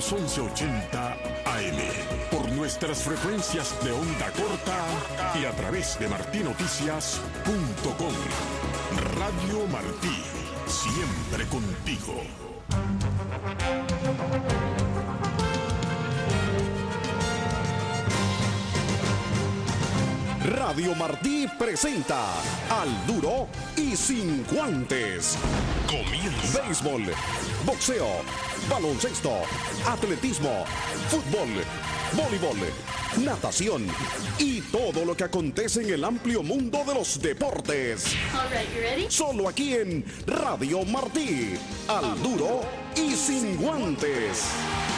los 1180 AM, por nuestras frecuencias de onda corta y a través de martinoticias.com. Radio Martí, siempre contigo. Radio Martí presenta Al Duro y Sin Guantes. Comienza. Béisbol, boxeo, baloncesto, atletismo, fútbol, voleibol, natación y todo lo que acontece en el amplio mundo de los deportes. All right, you ready? Solo aquí en Radio Martí. Al Duro y Sin Guantes.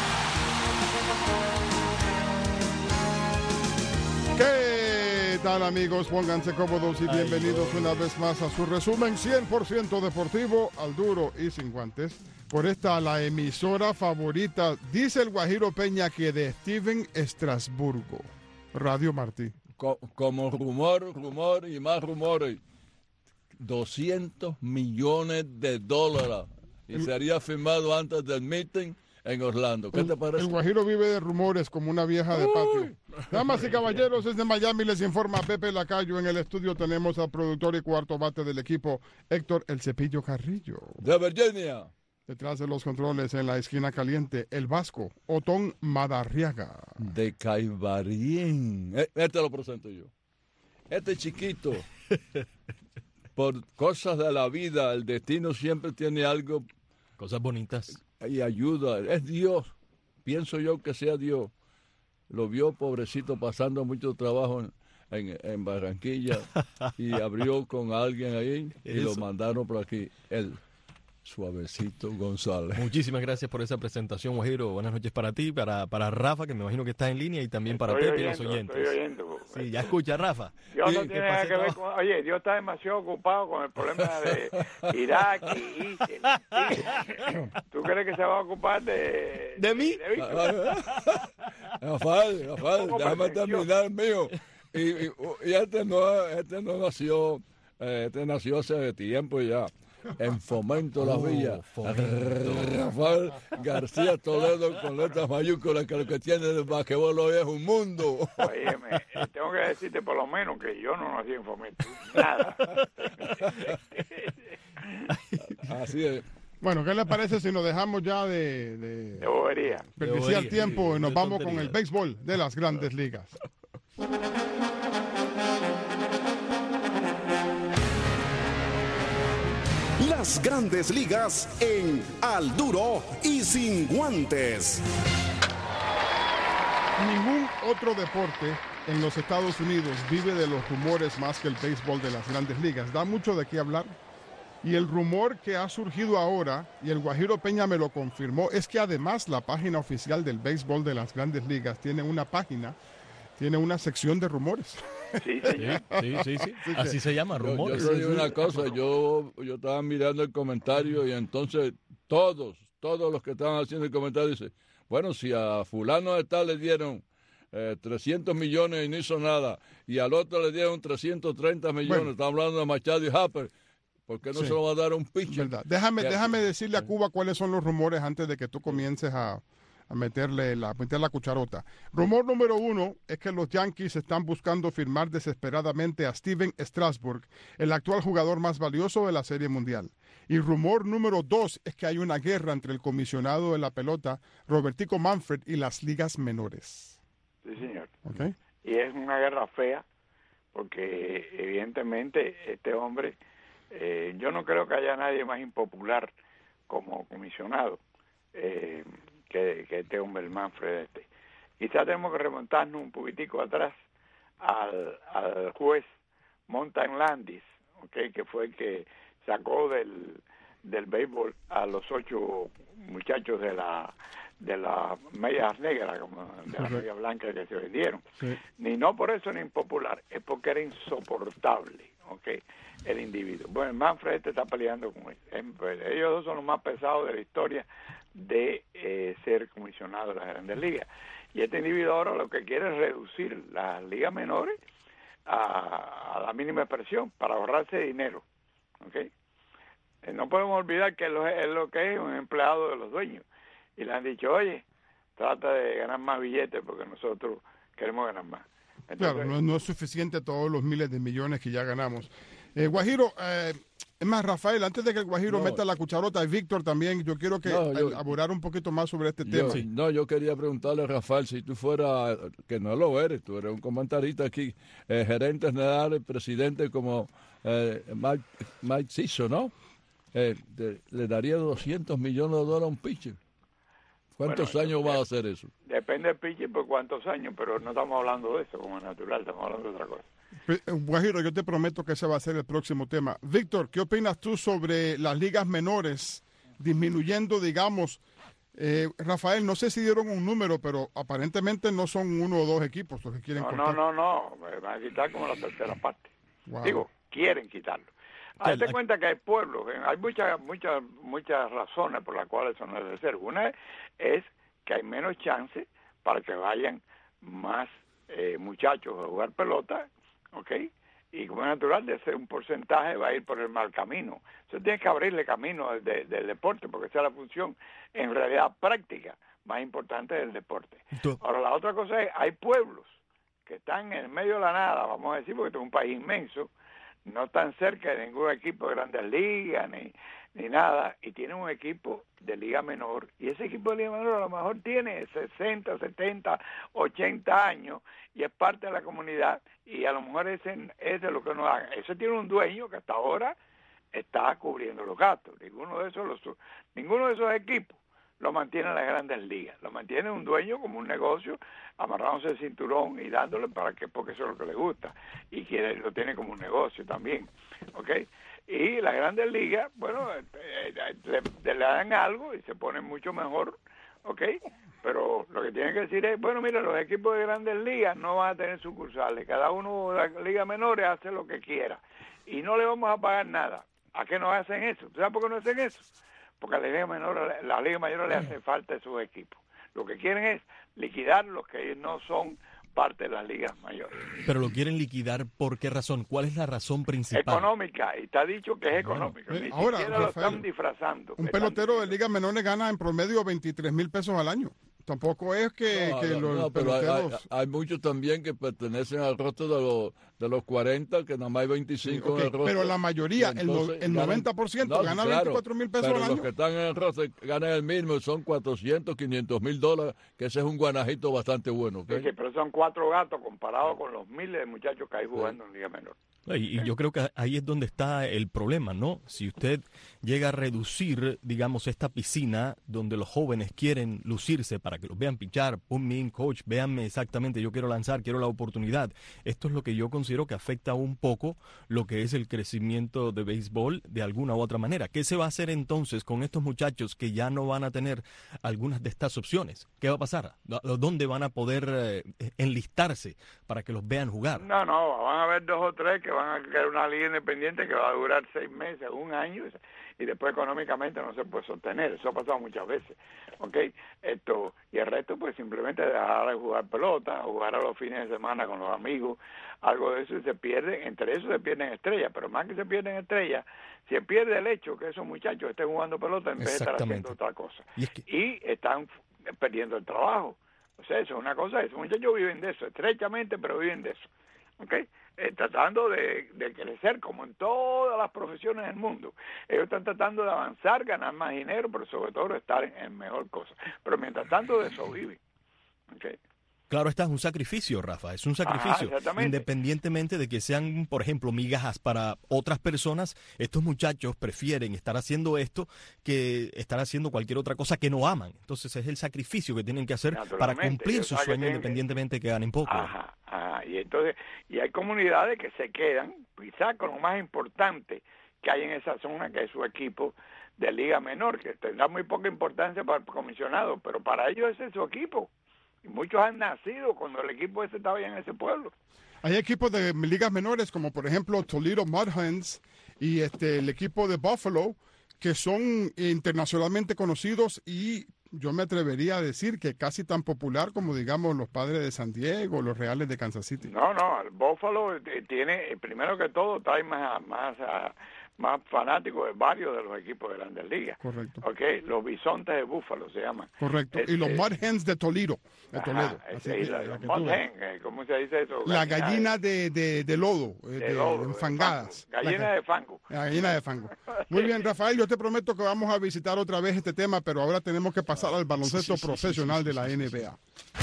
¿Qué tal, amigos? Pónganse cómodos y bienvenidos una vez más a su resumen 100% deportivo, Al Duro y Sin Guantes. Por esta, la emisora favorita, dice el Guajiro Peña, que de Steven Estrasburgo. Radio Martí. Como rumor y más rumores. $200 millones y sería firmado antes del meeting en Orlando. ¿Qué te parece? El Guajiro vive de rumores como una vieja de patio. Damas y caballeros, desde Miami les informa Pepe Lacayo. En el estudio tenemos al productor y cuarto bate del equipo, Héctor El Cepillo Carrillo. De Virginia. Detrás de los controles, en la esquina caliente, el vasco, Otón Madarriaga. De Caibarín. Este lo presento yo. Este chiquito, por cosas de la vida, el destino siempre tiene algo. Cosas bonitas. Y ayuda. Es Dios. Pienso yo que sea Dios. Lo vio pobrecito pasando mucho trabajo en Barranquilla y abrió con alguien ahí y lo mandaron por aquí. Él. Suavecito González. Muchísimas gracias por esa presentación, Guajiro. Buenas noches para ti, para Rafa, que me imagino que está en línea, y también para Pepe y los oyentes. Estoy oyendo. Sí, ya escucha, Rafa. Dios no tiene nada que ver con... Oye, Dios está demasiado ocupado con el problema de Irak y ISIL. ¿Tú crees que se va a ocupar de mí? Rafael, déjame terminar el mío. Y este nació hace tiempo ya. En Fomento Las Villas. Rafael García Toledo con letras mayúsculas, que lo que tiene del basquetbol hoy es un mundo. Óyeme, tengo que decirte por lo menos que yo no nací en Fomento. Nada. Así es. Bueno, ¿qué le parece si nos dejamos ya de bobería? Desperdiciar tiempo y nos vamos tontería. con el béisbol de las Grandes Ligas. Las Grandes Ligas en Al Duro y Sin Guantes. Ningún otro deporte en los Estados Unidos vive de los rumores más que el béisbol de las Grandes Ligas. Da mucho de qué hablar. Y el rumor que ha surgido ahora, y el Guajiro Peña me lo confirmó, es que además la página oficial del béisbol de las Grandes Ligas tiene una sección de rumores. Sí, señor. Sí. Así se llama, rumores. Yo digo una cosa, yo estaba mirando el comentario y entonces todos los que estaban haciendo el comentario dicen, bueno, si a fulano de tal le dieron 300 millones y no hizo nada, y al otro le dieron 330 millones, Bueno. estamos hablando de Machado y Harper, ¿por qué no se lo va a dar a un pitcher? ¿Verdad? Déjame decirle a Cuba cuáles son los rumores antes de que tú comiences a meter la cucharota. Rumor número 1 es que los Yankees están buscando firmar desesperadamente a Steven Strasburg, el actual jugador más valioso de la Serie Mundial. Y rumor número 2 es que hay una guerra entre el comisionado de la pelota, Robertico Manfred, y las ligas menores. Sí, señor. ¿Okay? Y es una guerra fea, porque evidentemente este hombre, yo no creo que haya nadie más impopular como comisionado que este hombre, el Manfred. Quizás tenemos que remontarnos un poquitico atrás al juez Montan Landis, ¿okay? Que fue el que sacó del béisbol a los 8 muchachos de las medias negras, como de las medias blancas que se vendieron. Sí. Ni no por eso era impopular, es porque era insoportable, ¿okay? El individuo. Bueno, el Manfred está peleando con él. Ellos dos son los más pesados de la historia de ser comisionado de las Grandes Ligas. Y este individuo ahora lo que quiere es reducir las ligas menores a la mínima expresión para ahorrarse dinero, ¿okay? No podemos olvidar que es lo que es un empleado de los dueños. Y le han dicho, oye, trata de ganar más billetes porque nosotros queremos ganar más. Entonces, claro, no es suficiente todos los miles de millones que ya ganamos. Guajiro, es más, Rafael, antes de que el Guajiro meta la cucharota, y Víctor también, yo quiero que elaborar un poquito más sobre este tema. Yo quería preguntarle a Rafael, si tú fueras, que no lo eres, tú eres un comentarista aquí, gerente general, presidente como Mike Ciso, ¿no? Le daría $200 millones a un pitcher. ¿Cuántos años va a hacer eso? Depende del pitcher por cuántos años, pero no estamos hablando de eso como natural, estamos hablando de otra cosa. Guajiro, yo te prometo que ese va a ser el próximo tema. Víctor, ¿qué opinas tú sobre las ligas menores disminuyendo, digamos? Rafael, no sé si dieron un número, pero aparentemente no son 1 o 2 equipos los que quieren cortar. No, me van a quitar como la tercera parte. Wow. Digo, quieren quitarlo. Hazte cuenta que hay pueblos, hay muchas razones por las cuales eso no debe ser. Una es que hay menos chance para que vayan más muchachos a jugar pelota, ¿ok? Y como es natural, de ese un porcentaje va a ir por el mal camino. Eso tiene que abrirle camino del deporte, porque esa es la función, en realidad práctica, más importante del deporte. Ahora, la otra cosa es, hay pueblos que están en el medio de la nada, vamos a decir, porque este es un país inmenso, no están cerca de ningún equipo de Grandes Ligas ni nada, y tienen un equipo de liga menor, y ese equipo de liga menor a lo mejor tiene 60, 70, 80 años, y es parte de la comunidad, y a lo mejor ese es lo que uno haga. Eso tiene un dueño que hasta ahora está cubriendo los gastos. Ninguno de esos equipos lo mantiene las Grandes Ligas, lo mantiene un dueño como un negocio, amarrándose el cinturón y dándole porque eso es lo que le gusta, y lo tiene como un negocio también, ¿ok? Y las Grandes Ligas, bueno, le dan algo y se ponen mucho mejor, ¿ok? Pero lo que tienen que decir es, bueno, mira, los equipos de Grandes Ligas no van a tener sucursales, cada uno de las ligas menores hace lo que quiera, y no le vamos a pagar nada. ¿A qué no hacen eso? ¿Sabes por qué no hacen eso? Porque a la Liga Mayor le hace falta de sus equipos. Lo que quieren es liquidar los que no son parte de las ligas mayores. Pero lo quieren liquidar, ¿por qué razón? ¿Cuál es la razón principal? Económica, y está dicho que es económica. Ni ahora, siquiera Rafael, lo están disfrazando. Un pelotero de ligas menores gana en promedio 23,000 pesos al año. Tampoco es que los peloteros... Hay muchos también que pertenecen al roster de los 40, que nada más hay 25 en el roster. Pero la mayoría, el 90% gana 24,000 pesos al año. Pero los que están en el roster ganan el mismo, son $400, $500,000, que ese es un guanajito bastante bueno. ¿Okay? Sí, pero son 4 gatos comparados con los miles de muchachos que hay jugando en Liga Menor. Y yo creo que ahí es donde está el problema, ¿no? Si usted llega a reducir, digamos, esta piscina donde los jóvenes quieren lucirse para que los vean pichar, ponme in, coach, véanme exactamente, yo quiero lanzar, quiero la oportunidad. Esto es lo que yo considero que afecta un poco lo que es el crecimiento de béisbol de alguna u otra manera. ¿Qué se va a hacer entonces con estos muchachos que ya no van a tener algunas de estas opciones? ¿Qué va a pasar? ¿Dónde van a poder enlistarse para que los vean jugar? No, van a haber 2 o 3 que van a crear una liga independiente que va a durar 6 meses, 1 año, y después económicamente no se puede sostener. Eso ha pasado muchas veces, ¿ok? Y el resto pues simplemente dejar de jugar pelota, jugar a los fines de semana con los amigos, algo de eso, y se pierden, entre eso se pierden estrellas, pero más que se pierden estrellas, se pierde el hecho que esos muchachos estén jugando pelota en vez de estar haciendo otra cosa. Y están perdiendo el trabajo. O sea, eso es una cosa, esos muchachos viven de eso, estrechamente, pero viven de eso, ¿ok? Tratando de crecer como en todas las profesiones del mundo. Ellos están tratando de avanzar, ganar más dinero, pero sobre todo estar en mejor cosa. Pero mientras tanto de eso viven. ¿Okay? Claro, está, es un sacrificio, Rafa, es un sacrificio. Independientemente de que sean, por ejemplo, migajas para otras personas, estos muchachos prefieren estar haciendo esto que estar haciendo cualquier otra cosa que no aman. Entonces es el sacrificio que tienen que hacer para cumplir su sueño, independientemente de que ganen poco. Y hay comunidades que se quedan, quizás con lo más importante que hay en esa zona, que es su equipo de liga menor, que tendrá muy poca importancia para el comisionado, pero para ellos ese es su equipo. Y muchos han nacido cuando el equipo ese estaba en ese pueblo. Hay equipos de ligas menores, como por ejemplo Toledo Mudhens y el equipo de Buffalo, que son internacionalmente conocidos, y yo me atrevería a decir que casi tan popular como, digamos, los Padres de San Diego, los Reales de Kansas City. No, el Buffalo tiene, primero que todo, trae más más fanático de varios de los equipos de Grandes Ligas. Correcto. Okay, los bisontes de Búfalo se llaman. Correcto. Y los Mud Hens de Toledo. Así que, los Mud Hens, ¿cómo se dice eso? La gallina de lodo, enfangadas. Gallina de fango. La gallina de fango. Muy bien, Rafael, yo te prometo que vamos a visitar otra vez este tema, pero ahora tenemos que pasar al baloncesto profesional de la NBA.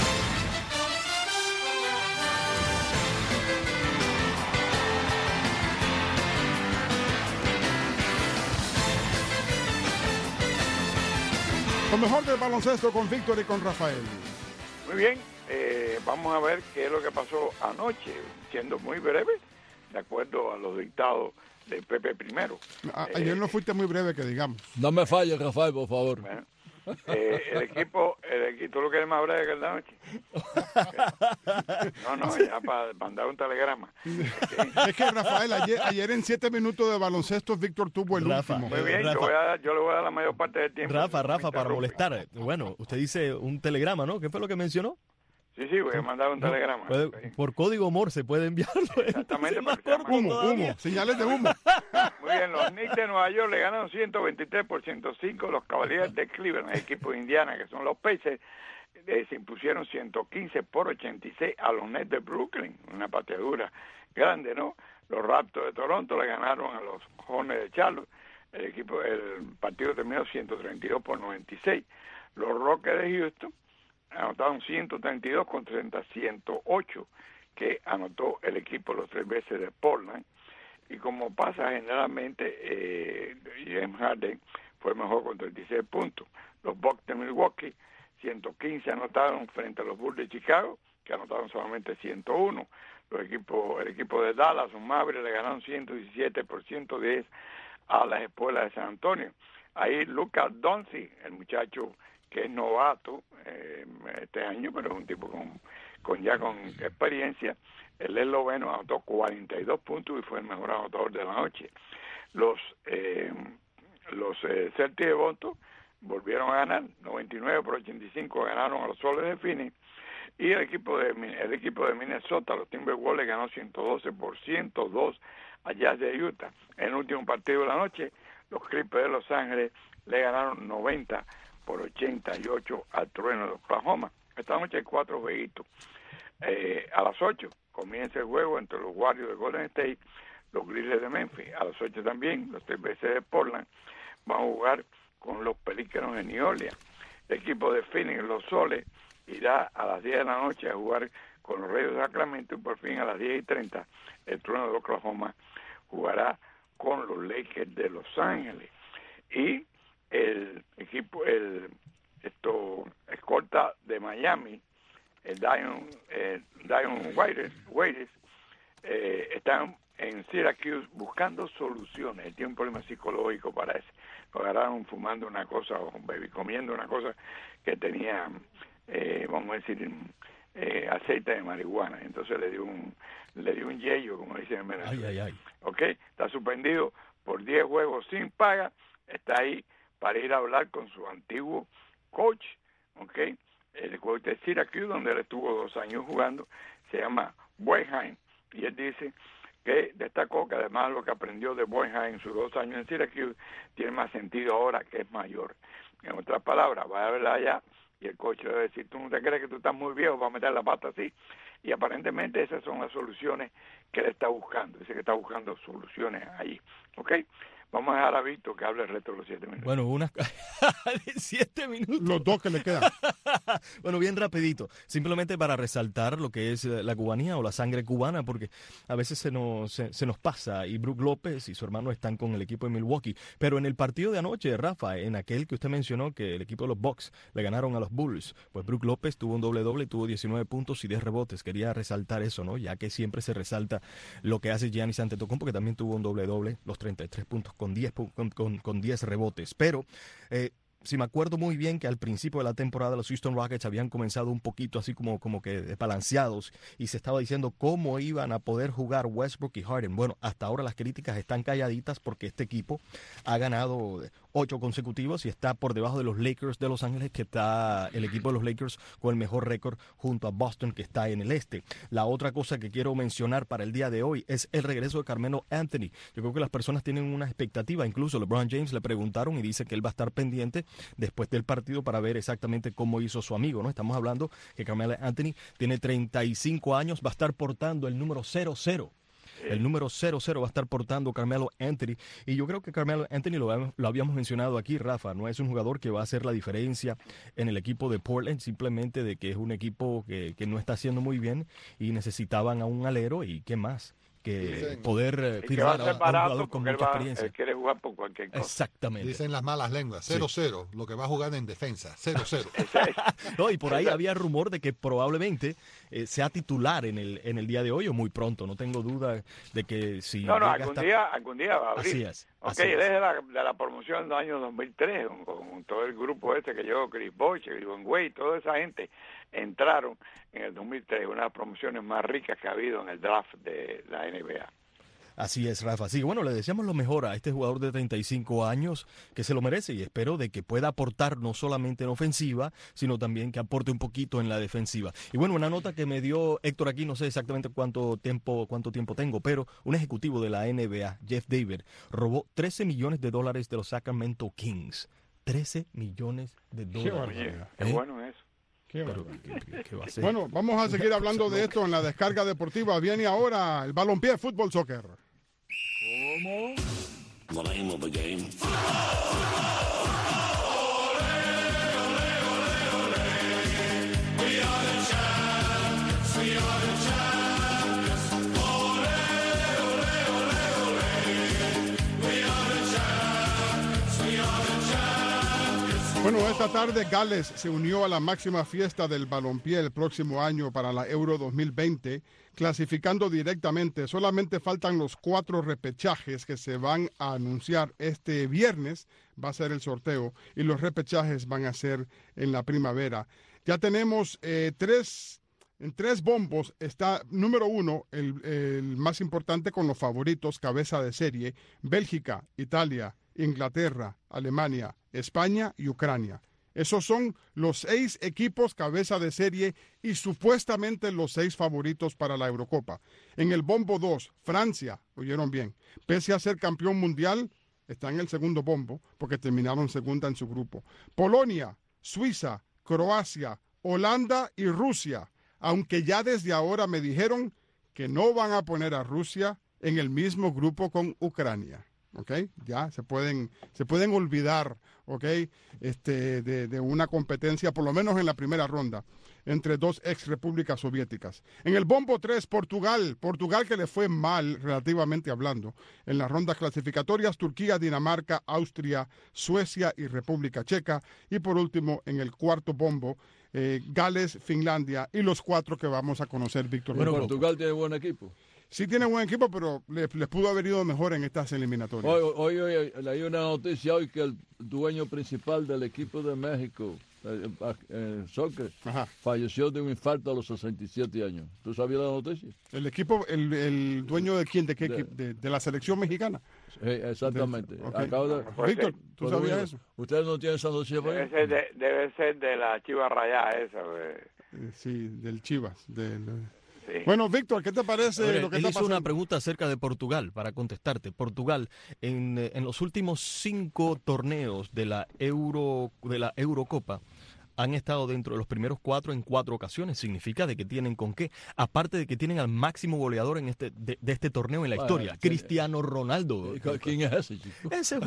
Lo mejor del baloncesto con Víctor y con Rafael. Muy bien, vamos a ver qué es lo que pasó anoche, siendo muy breve, de acuerdo a los dictados de Pepe I. Ayer no fuiste muy breve, que digamos. No me falles, Rafael, por favor. Bueno, el equipo, ¿tú lo quieres más breve que el de anoche? No, ya para mandar un telegrama. Es que Rafael, ayer en 7 minutos de baloncesto, Víctor tuvo el último. Muy bien, Rafa, yo le voy a dar la mayor parte del tiempo. Rafa, para molestar. Bueno, usted dice un telegrama, ¿no? ¿Qué fue lo que mencionó? Sí, voy a mandar un telegrama. Por código Morse puede enviarlo. Exactamente. Humo, señales de humo. Muy bien, los Knicks de Nueva York le ganaron 123 por 105 los Cavaliers de Cleveland, el equipo de Indiana, que son los Pacers, se impusieron 115 por 86 a los Nets de Brooklyn, una pateadura grande, ¿no? Los Raptors de Toronto le ganaron a los Hornets de Charlotte, el partido terminó 132 por 96. Los Rockets de Houston anotaron 132 contra 108 que anotó el equipo los 3 veces de Portland. Y como pasa generalmente, James Harden fue mejor con 36 puntos. Los Bucks de Milwaukee, 115 anotaron frente a los Bulls de Chicago, que anotaron solamente 101. El equipo de Dallas, los Mavericks, le ganaron 117 por 110 a las Espuelas de San Antonio. Ahí Luka Doncic, el muchacho que es novato este año, pero es un tipo con experiencia, el esloveno anotó 42 puntos y fue el mejor anotador de la noche. Los Celtics de Boston volvieron a ganar, 99 por 85 ganaron a los Soles de Phoenix, y el equipo de Minnesota, los Timberwolves, ganó 112 por 102 a Jazz de Utah. En el último partido de la noche, los Clippers de Los Ángeles le ganaron 90 por 88 al Trueno de Oklahoma. Esta noche hay 4 jueguitos. A las 8 comienza el juego entre los Warriors de Golden State, los Grizzlies de Memphis. A las 8 también los 3 veces de Portland van a jugar con los Pelícanos de New Orleans. El equipo de Phoenix, los Soles, irá a las 10 de la noche a jugar con los Reyes de Sacramento, y por fin a las 10:30 el Trueno de Oklahoma jugará con los Lakers de Los Ángeles. Y el equipo, escolta de Miami, el Dion Waiters, están en Syracuse buscando soluciones. Él tiene un problema psicológico, para eso. Lo agarraron fumando una cosa, comiendo una cosa que tenía, vamos a decir, aceite de marihuana. Entonces le dio un yello, como dicen en Venezuela. Ay. ¿Ok? Está suspendido por 10 juegos sin paga. Está ahí para ir a hablar con su antiguo coach, ¿ok? El coach de Syracuse, donde él estuvo 2 años jugando, se llama Boeheim, y él dice que destacó que además lo que aprendió de Boeheim en sus 2 años en Syracuse tiene más sentido ahora que es mayor. En otras palabras, va a verla allá y el coach le va a decir: tú no te crees que tú estás muy viejo para meter la pata así. Y aparentemente esas son las soluciones que él está buscando. Dice que está buscando soluciones ahí, ¿ok? Vamos a dejar a Víctor que hable el resto de los 7 minutos. Bueno, unas 7 minutos. Los 2 que le quedan. Bueno, bien rapidito. Simplemente para resaltar lo que es la cubanía o la sangre cubana, porque a veces se nos pasa. Y Brook López y su hermano están con el equipo de Milwaukee. Pero en el partido de anoche, Rafa, en aquel que usted mencionó, que el equipo de los Bucks le ganaron a los Bulls, pues Brook López tuvo un doble-doble, tuvo 19 puntos y 10 rebotes. Quería resaltar eso, ¿no? Ya que siempre se resalta lo que hace Giannis Antetokounmpo, que también tuvo un doble-doble, los 33 puntos con 10 rebotes. Pero si me acuerdo muy bien que al principio de la temporada los Houston Rockets habían comenzado un poquito así como que desbalanceados, y se estaba diciendo cómo iban a poder jugar Westbrook y Harden. Bueno, hasta ahora las críticas están calladitas, porque este equipo ha ganado 8 consecutivos y está por debajo de los Lakers de Los Ángeles, que está el equipo de los Lakers con el mejor récord junto a Boston, que está en el este. La otra cosa que quiero mencionar para el día de hoy es el regreso de Carmelo Anthony. Yo creo que las personas tienen una expectativa, incluso LeBron James le preguntaron y dice que él va a estar pendiente después del partido para ver exactamente cómo hizo su amigo, ¿no? Estamos hablando que Carmelo Anthony tiene 35 años, va a estar portando el número 00. El número 00 va a estar portando Carmelo Anthony. Y yo creo que Carmelo Anthony, lo habíamos mencionado aquí, Rafa, no es un jugador que va a hacer la diferencia en el equipo de Portland, simplemente de que es un equipo que no está haciendo muy bien y necesitaban a un alero y qué más que poder firmar a un jugador con mucha experiencia. Él quiere jugar por cualquier cosa. Exactamente. Dicen las malas lenguas, 0-0, lo que va a jugar en defensa, 0-0. No, y por ahí había rumor de que probablemente sea titular en el día de hoy o muy pronto. No tengo duda de que si... No, algún día va a abrir. Así es. Ok, desde la promoción del año 2003, con todo el grupo que llegó, Chris Bosh, Ivan Wade, toda esa gente entraron en el 2003, una de las promociones más ricas que ha habido en el draft de la NBA. Así es, Rafa. Sí, bueno, le deseamos lo mejor a este jugador de 35 años que se lo merece y espero de que pueda aportar no solamente en ofensiva, sino también que aporte un poquito en la defensiva. Y bueno, una nota que me dio Héctor aquí, no sé exactamente cuánto tiempo tengo, pero un ejecutivo de la NBA, Jeff Davis, robó $13 millones de los Sacramento Kings. $13 millones. Qué bueno eso. ¿Qué va a ser? Bueno, vamos a seguir hablando de esto en la descarga deportiva. Viene ahora el balompié fútbol soccer. ¿Cómo? The name of the game. Bueno, esta tarde Gales se unió a la máxima fiesta del balompié el próximo año para la Euro 2020, clasificando directamente. Solamente faltan los 4 repechajes que se van a anunciar este viernes. Va a ser el sorteo y los repechajes van a ser en la primavera. Ya tenemos en 3 bombos. Está número 1, el más importante con los favoritos, cabeza de serie, Bélgica, Italia, Inglaterra, Alemania, España y Ucrania. Esos son los 6 equipos cabeza de serie y supuestamente los 6 favoritos para la Eurocopa. En el bombo 2, Francia, oyeron bien, pese a ser campeón mundial, está en el segundo bombo porque terminaron segunda en su grupo. Polonia, Suiza, Croacia, Holanda y Rusia, aunque ya desde ahora me dijeron que no van a poner a Rusia en el mismo grupo con Ucrania. Okay, ya se pueden olvidar, okay, de una competencia, por lo menos en la primera ronda, entre 2 ex repúblicas soviéticas. En el bombo 3, Portugal que le fue mal, relativamente hablando, en las rondas clasificatorias, Turquía, Dinamarca, Austria, Suecia y República Checa. Y por último, en el cuarto bombo, Gales, Finlandia y los 4 que vamos a conocer, Víctor. Bueno, Portugal tiene buen equipo. Sí tiene buen equipo, pero les pudo haber ido mejor en estas eliminatorias. Hoy leí una noticia hoy que el dueño principal del equipo de México, soccer, falleció de un infarto a los 67 años. ¿Tú sabías la noticia? ¿El equipo, el dueño de quién? ¿De qué equipo? ¿De la selección mexicana? Exactamente. Víctor, ¿tú sabías eso? ¿Ustedes no tienen esa noticia? Debe ser de la Chivas Rayada esa. Sí, del Chivas. Sí. Bueno, Víctor, ¿qué te parece lo que él está hizo pasando? una pregunta acerca de Portugal, para contestarte. Portugal, en los últimos 5 torneos de la Eurocopa, han estado dentro de los primeros 4 en 4 ocasiones. Significa de que tienen con qué. Aparte de que tienen al máximo goleador de este torneo en la historia, Cristiano Ronaldo. ¿Quién es ese, chico? Ese es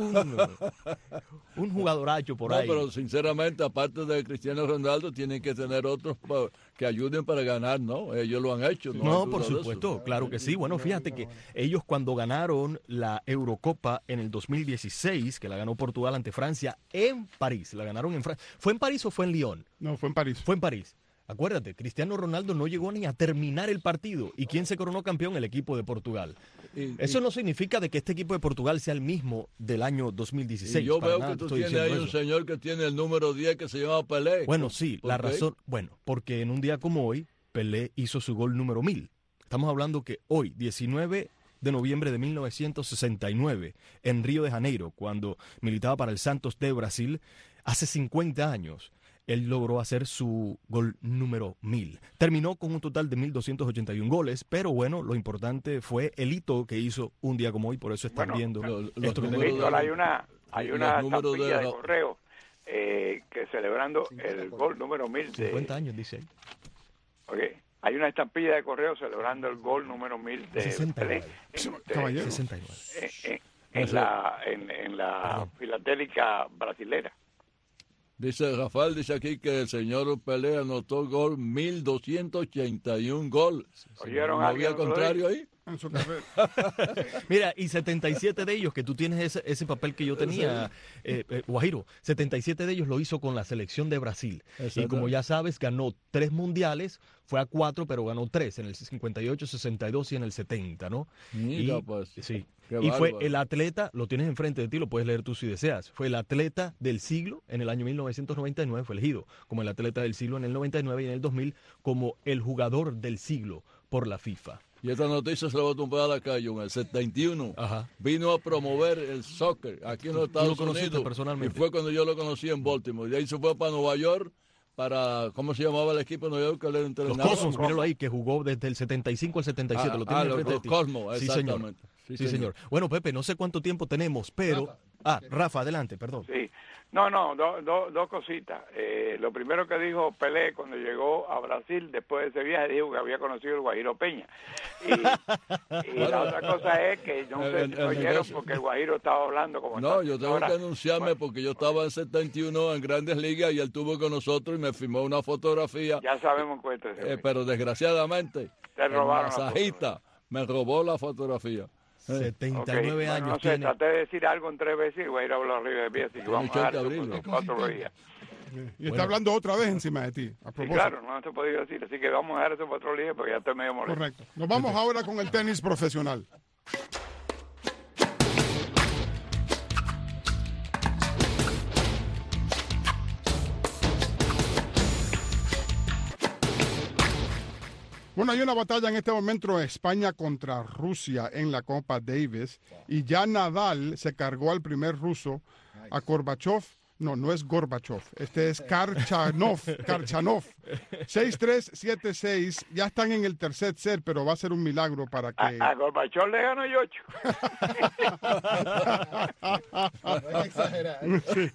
un jugadoracho por ahí. No, pero sinceramente, aparte de Cristiano Ronaldo, tienen que tener otros que ayuden para ganar, ¿no? Ellos lo han hecho. No, por supuesto, claro que sí. Bueno, fíjate que ellos cuando ganaron la Eurocopa en el 2016, que la ganó Portugal ante Francia en París, la ganaron en Francia. ¿Fue en París o fue en Lyon? No, fue en París. Fue en París. Acuérdate, Cristiano Ronaldo no llegó ni a terminar el partido. ¿Y quién se coronó campeón? El equipo de Portugal. Eso no significa de que este equipo de Portugal sea el mismo del año 2016. Y yo veo que tú tienes ahí un señor que tiene el número 10 que se llama Pelé. Bueno, sí, la razón... Bueno, porque en un día como hoy, Pelé hizo su gol número 1000. Estamos hablando que hoy, 19 de noviembre de 1969 en Río de Janeiro, cuando militaba para el Santos de Brasil. Hace 50 años, él logró hacer su gol número 1000. Terminó con un total de 1.281 goles, pero bueno, lo importante fue el hito que hizo un día como hoy, por eso están viendo esto que Víctor, hay una estampilla de correo que celebrando el gol número 1000 de... 50 años, dice ahí. Okay. Hay una estampilla de correo celebrando el gol número 1000 de 69. Pelé 69. En la filatélica brasilera. Dice Rafael, dice aquí que el señor Pelé anotó gol 1.281 gol. ¿Oyeron ¿No había algo contrario ahí? En su carrera. Mira, y 77 de ellos, que tú tienes ese papel que yo tenía, Guajiro, 77 de ellos lo hizo con la selección de Brasil. Exacto. Y como ya sabes, ganó 3 mundiales, fue a 4, pero ganó 3 en el 58, 62 y en el 70, ¿no? Mira, y, pues. Sí. Qué Y fue bárbaro. el atleta, lo tienes enfrente de ti, lo puedes leer tú si deseas. Fue el atleta del siglo en el año 1999, fue elegido como el atleta del siglo en el 99 y en el 2000 como el jugador del siglo por la FIFA. Y esta noticia se la voy a tumbar a la calle. En el 71 Ajá. vino a promover el soccer aquí en los ¿Tú lo Estados conociste Unidos. personalmente? Y fue cuando yo lo conocí en Baltimore. Y de ahí se fue para Nueva York, para, ¿cómo se llamaba el equipo de Nueva York que le Los entrenaba? Cosmos, míralo ahí, que jugó desde el 75 al 77. Lo tienes enfrente de los ti. Cosmos, Sí, señor. exactamente. Sí, señor. Bueno, Pepe, no sé cuánto tiempo tenemos, pero... Rafa, adelante, perdón. Sí. Dos cositas. Lo primero que dijo Pelé cuando llegó a Brasil, después de ese viaje, dijo que había conocido el Guajiro Peña. Y la otra cosa es que no sé si oyeron porque el Guajiro estaba hablando como No, está yo tengo ahora. que anunciarme porque yo estaba en 71 en Grandes Ligas y él estuvo con nosotros y me firmó una fotografía. Ya sabemos cuál es ese. Pero desgraciadamente, Te robaron el la masajista me robó la fotografía. 79 Bueno, años no sé, tiene. traté de decir algo en 3 veces y Guajiro habló arriba de mí, así que vamos a Tiene dar que abrirlo. eso por 4 días. Y está hablando otra vez encima de ti, a Sí, propósito. claro, no se podía decir, así que vamos a dar eso por otro día porque ya estoy medio molesto. Correcto. Nos vamos ahora con el tenis profesional. Bueno, hay una batalla en este momento España contra Rusia en la Copa Davis y ya Nadal se cargó al primer ruso, a Gorbachev. No es Gorbachev, este es Karchanov. 6-3, 7-6, ya están en el tercer set, pero va a ser un milagro para que... A Gorbachov le ganó yo 8.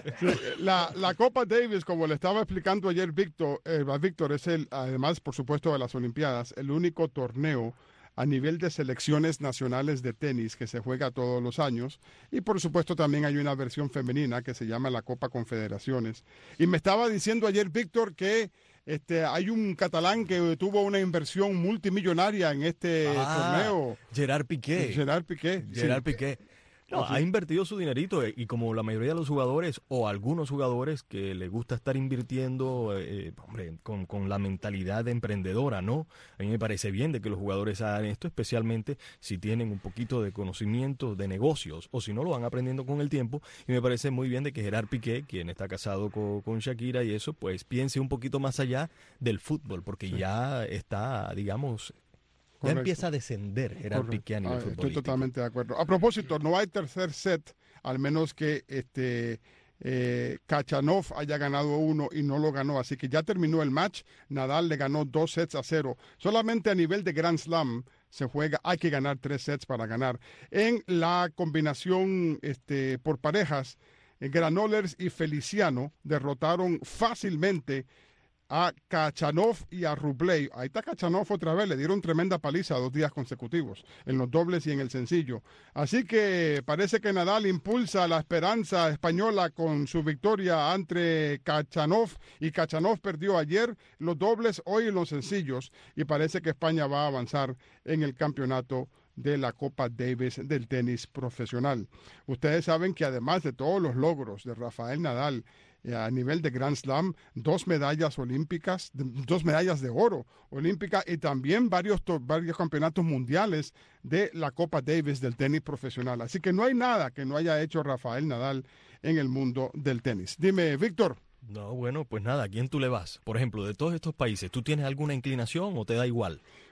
La Copa Davis, como le estaba explicando ayer Víctor, es además, por supuesto, de las Olimpiadas, el único torneo a nivel de selecciones nacionales de tenis que se juega todos los años. Y por supuesto también hay una versión femenina que se llama la Copa Confederaciones. Y me estaba diciendo ayer Víctor que hay un catalán que tuvo una inversión multimillonaria en este torneo. Gerard Piqué. Gerard Piqué. Gerard Piqué. No, ha invertido su dinerito y como la mayoría de los jugadores o algunos jugadores que les gusta estar invirtiendo, hombre, con la mentalidad de emprendedora, ¿no? A mí me parece bien de que los jugadores hagan esto, especialmente si tienen un poquito de conocimiento de negocios o si no lo van aprendiendo con el tiempo. Y me parece muy bien de que Gerard Piqué, quien está casado con Shakira y eso, pues piense un poquito más allá del fútbol, porque ya está, digamos... Ya Correcto. empieza a descender Gerard Correcto. Piqué a nivel Estoy futbolístico. totalmente de acuerdo. A propósito, no hay tercer set, al menos que Kachanov haya ganado uno y no lo ganó. Así que ya terminó el match. Nadal le ganó 2-0. Solamente a nivel de Grand Slam se juega, hay que ganar 3 sets para ganar. En la combinación por parejas, Granollers y Feliciano derrotaron fácilmente a Kachanov y a Rublev. Ahí está Kachanov otra vez, le dieron tremenda paliza 2 días consecutivos, en los dobles y en el sencillo. Así que parece que Nadal impulsa la esperanza española con su victoria ante Kachanov, y Kachanov perdió ayer los dobles, hoy en los sencillos, y parece que España va a avanzar en el campeonato de la Copa Davis del tenis profesional. Ustedes saben que además de todos los logros de Rafael Nadal a nivel de Grand Slam, 2 medallas olímpicas, 2 medallas de oro olímpica y también varios campeonatos mundiales de la Copa Davis del tenis profesional. Así que no hay nada que no haya hecho Rafael Nadal en el mundo del tenis. Dime, Víctor. No, bueno, pues nada, ¿a quién tú le vas? Por ejemplo, de todos estos países, ¿tú tienes alguna inclinación o te da igual?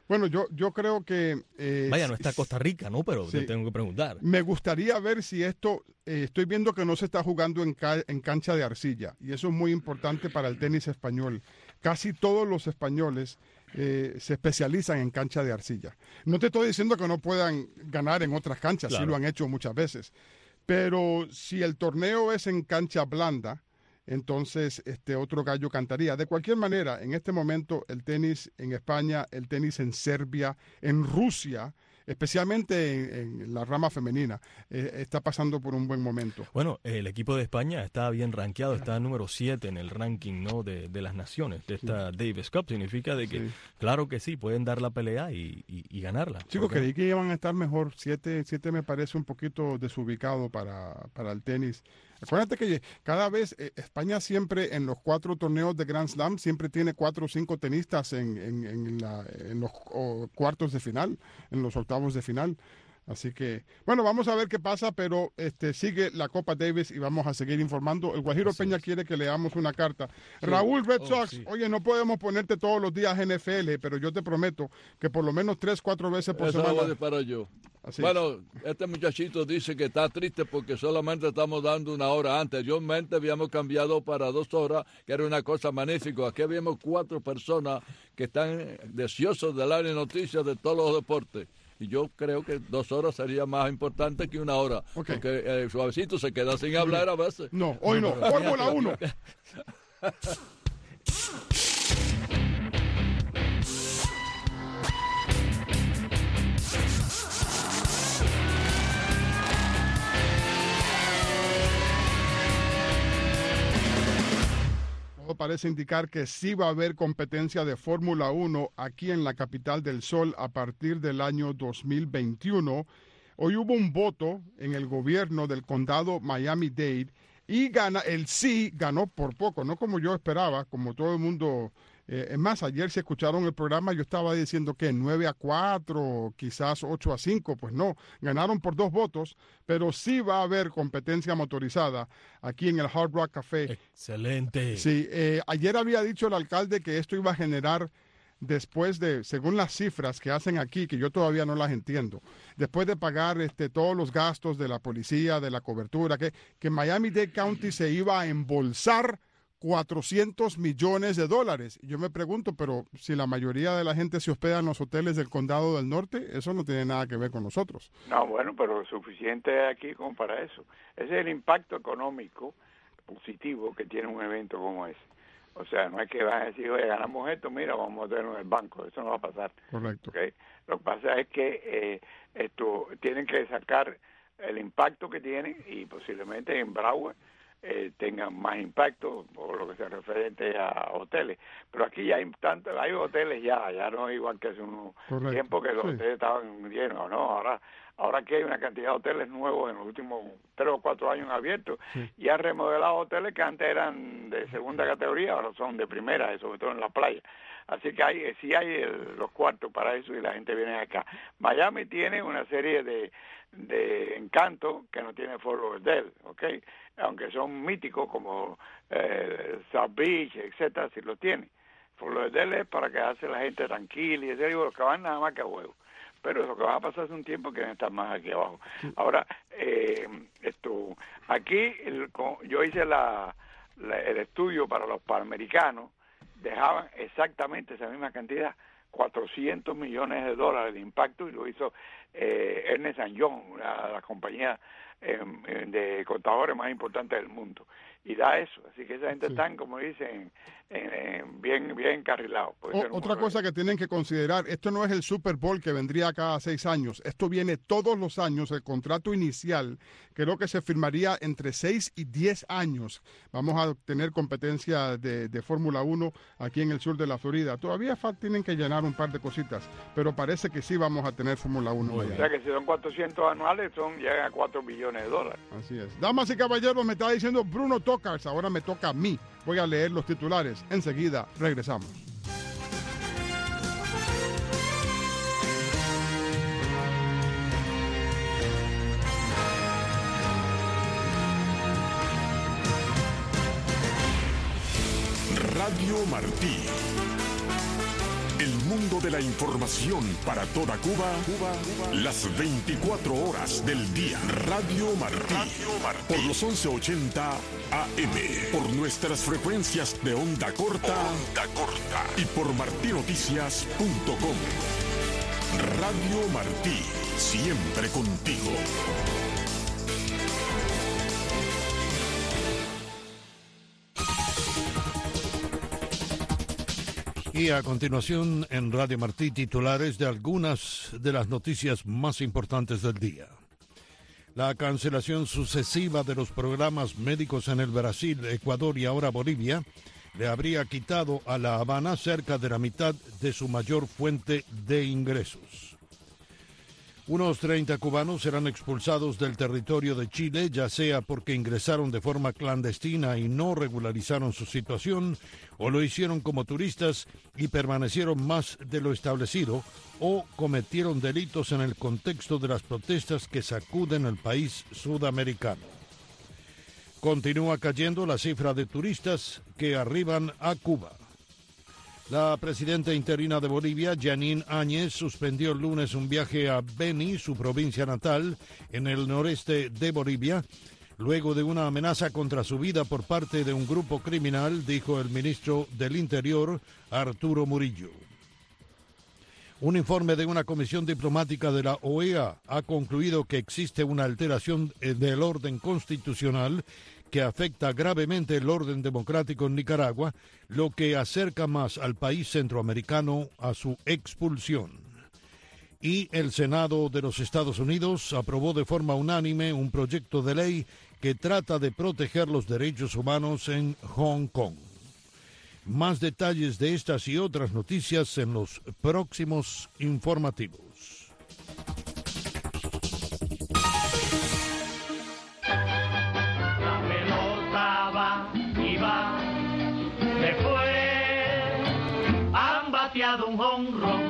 Bueno, yo creo que... Vaya, no está Costa Rica, ¿no? Pero sí. te tengo que preguntar. Me gustaría ver si esto... estoy viendo que no se está jugando en cancha de arcilla, y eso es muy importante para el tenis español. Casi todos los españoles se especializan en cancha de arcilla. No te estoy diciendo que no puedan ganar en otras canchas, Claro. sí lo han hecho muchas veces. Pero si el torneo es en cancha blanda, entonces otro gallo cantaría. De cualquier manera, en este momento el tenis en España, el tenis en Serbia, en Rusia, especialmente en la rama femenina, está pasando por un buen momento. Bueno, el equipo de España está bien rankeado, está número 7 en el ranking, ¿no? de las naciones, de esta Davis Cup. Significa de que, Sí. claro que sí, pueden dar la pelea y ganarla. Chicos, ¿Por qué? creí que iban a estar mejor. 7 me parece un poquito desubicado para el tenis. Acuérdate que cada vez España siempre en los 4 torneos de Grand Slam siempre tiene 4 o 5 tenistas en los cuartos de final, en los octavos de final. Así que, bueno, vamos a ver qué pasa, pero sigue la Copa Davis y vamos a seguir informando. El Guajiro Así Peña es. quiere que leamos una carta. Raúl Red Oh, Sox, sí. oye, no podemos ponerte todos los días NFL, pero yo te prometo que por lo menos 3, 4 veces por Eso lo voy a semana. disparar yo. Así Bueno, este muchachito dice que está triste porque solamente estamos dando 1 hora antes. Yo en mente habíamos cambiado para 2 horas, que era una cosa magnífica. Aquí habíamos 4 personas que están deseosos de dar noticias de todos los deportes. Y yo creo que 2 horas sería más importante que 1 hora. Ok. Porque Suavecito se queda sin hablar a veces. No, hoy no. Fórmula 1. Todo parece indicar que sí va a haber competencia de Fórmula 1 aquí en la capital del Sol a partir del año 2021. Hoy hubo un voto en el gobierno del condado Miami-Dade y el sí ganó por poco, no como yo esperaba, como todo el mundo. Es más, ayer si escucharon el programa yo estaba diciendo que 9-4, quizás 8-5, pues no, ganaron por 2 votos, pero sí va a haber competencia motorizada aquí en el Hard Rock Café. Excelente. Sí, ayer había dicho el alcalde que esto iba a generar, después de, según las cifras que hacen aquí, que yo todavía no las entiendo, después de pagar todos los gastos de la policía, de la cobertura, que Miami-Dade County se iba a embolsar $400 millones. Y yo me pregunto, pero si la mayoría de la gente se hospeda en los hoteles del condado del norte, eso no tiene nada que ver con nosotros. No, bueno, pero suficiente aquí como para eso. Ese es el impacto económico positivo que tiene un evento como ese. O sea, no es que van a decir, oye, ganamos esto, mira, vamos a tenerlo en el banco. Eso no va a pasar. Correcto. ¿Okay? Lo que pasa es que esto tienen que sacar el impacto que tienen y posiblemente en Broward tengan más impacto por lo que se referente a hoteles. Pero aquí ya hay hoteles ya no es igual que hace un Correcto. tiempo que los Sí. hoteles estaban llenos, ¿no? Ahora que hay una cantidad de hoteles nuevos en los últimos 3 o 4 años abiertos y han remodelado hoteles que antes eran de segunda categoría, ahora son de primera, sobre todo en la playa. Así que sí hay los cuartos para eso y la gente viene acá. Miami tiene una serie de encantos que no tiene Fort Lauderdale, ¿ok? Aunque son míticos como South Beach, etcétera, sí lo tiene. Fort Lauderdale es para quedarse la gente tranquila y ese digo, los que van nada más que a huevo. Pero lo que va a pasar hace un tiempo que estar más aquí abajo. Ahora, aquí yo hice el estudio para los panamericanos, dejaban exactamente esa misma cantidad, $400 millones de impacto, y lo hizo Ernest & Young, una de las compañías de contadores más importantes del mundo, y da eso. Así que esa gente están, como dicen, bien encarrilados. Otra cosa que tienen que considerar, esto no es el Super Bowl que vendría cada 6 años, esto viene todos los años. El contrato inicial creo que se firmaría entre 6 y 10 años. Vamos a tener competencia de Fórmula 1 aquí en el sur de la Florida. Todavía tienen que llenar un par de cositas, pero parece que sí vamos a tener Fórmula 1 O allá. sea que si son 400 anuales, llegan a $4 billones. Así es. Damas y caballeros, me está diciendo Bruno Tocars, ahora me toca a mí. Voy a leer los titulares. Enseguida regresamos. Radio Martí. El mundo de la información para toda Cuba, las 24 horas del día. Radio Martí. Por los 1180 AM. Por nuestras frecuencias de onda corta. Y por martinoticias.com. Radio Martí. Siempre contigo. Y a continuación en Radio Martí, titulares de algunas de las noticias más importantes del día. La cancelación sucesiva de los programas médicos en el Brasil, Ecuador y ahora Bolivia le habría quitado a La Habana cerca de la mitad de su mayor fuente de ingresos. Unos 30 cubanos serán expulsados del territorio de Chile, ya sea porque ingresaron de forma clandestina y no regularizaron su situación, o lo hicieron como turistas y permanecieron más de lo establecido, o cometieron delitos en el contexto de las protestas que sacuden el país sudamericano. Continúa cayendo la cifra de turistas que arriban a Cuba. La presidenta interina de Bolivia, Janine Áñez, suspendió el lunes un viaje a Beni, su provincia natal, en el noreste de Bolivia, luego de una amenaza contra su vida por parte de un grupo criminal, dijo el ministro del Interior, Arturo Murillo. Un informe de una comisión diplomática de la OEA ha concluido que existe una alteración del orden constitucional que afecta gravemente el orden democrático en Nicaragua, lo que acerca más al país centroamericano a su expulsión. Y el Senado de los Estados Unidos aprobó de forma unánime un proyecto de ley que trata de proteger los derechos humanos en Hong Kong. Más detalles de estas y otras noticias en los próximos informativos. Un honrón.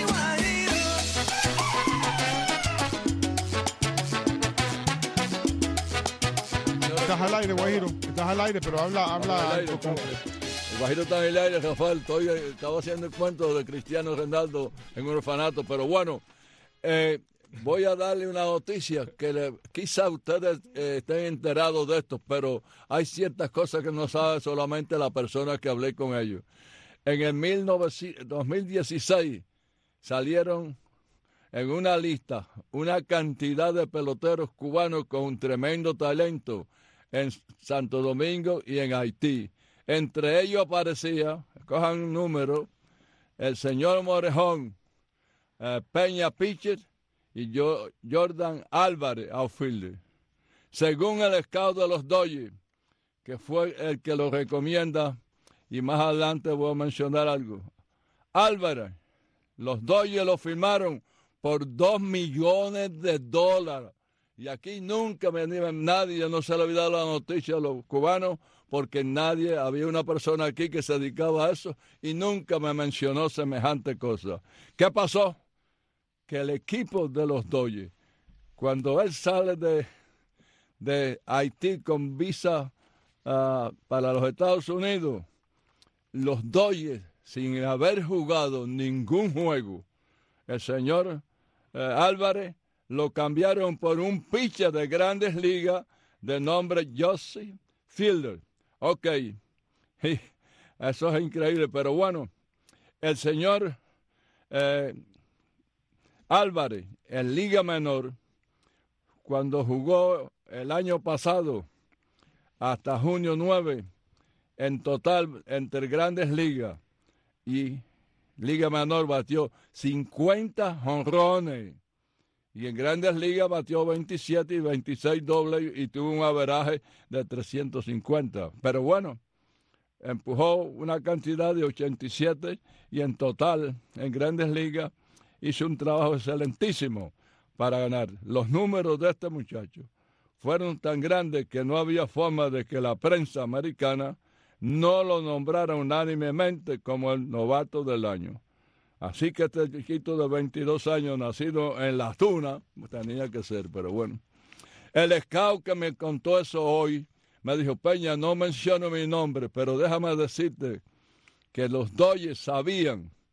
Estás al aire, Guajiro. Estás al aire, pero habla aire, algo. El Guajiro está en el aire, Rafael. Estaba haciendo el cuento de Cristiano Ronaldo en un orfanato, pero bueno, voy a darle una noticia que quizá ustedes estén enterados de esto, pero hay ciertas cosas que no sabe solamente la persona que hablé con ellos. En el 2016 salieron en una lista una cantidad de peloteros cubanos con un tremendo talento en Santo Domingo y en Haití. Entre ellos aparecía, cojan un número, el señor Morejón, Peña Pitcher y Jordan Álvarez, outfielder. Según el scout de los Dodgers, que fue el que lo recomienda, y más adelante voy a mencionar algo. Álvarez, los Dodgers lo firmaron por $2 millones. Y aquí nunca nadie, no se le había dado la noticia a los cubanos, porque había una persona aquí que se dedicaba a eso y nunca me mencionó semejante cosa. ¿Qué pasó? Que el equipo de los Dodgers, cuando él sale de Haití con visa para los Estados Unidos, los Dodgers, sin haber jugado ningún juego, el señor Álvarez lo cambiaron por un pitcher de Grandes Ligas de nombre Joseph Fielder. Ok, eso es increíble, pero bueno, el señor Álvarez en Liga Menor, cuando jugó el año pasado hasta junio 9, en total, entre Grandes Ligas y Liga Menor, batió 50 jonrones. Y en Grandes Ligas batió 27 y 26 dobles y tuvo un averaje de 350. Pero bueno, empujó una cantidad de 87 y en total, en Grandes Ligas, hizo un trabajo excelentísimo para ganar. Los números de este muchacho fueron tan grandes que no había forma de que la prensa americana no lo nombrara unánimemente como el novato del año. Así que este chiquito de 22 años, nacido en Las Tunas, tenía que ser, pero bueno. El scout que me contó eso hoy, me dijo, Peña, no menciono mi nombre, pero déjame decirte que los Dodgers sabían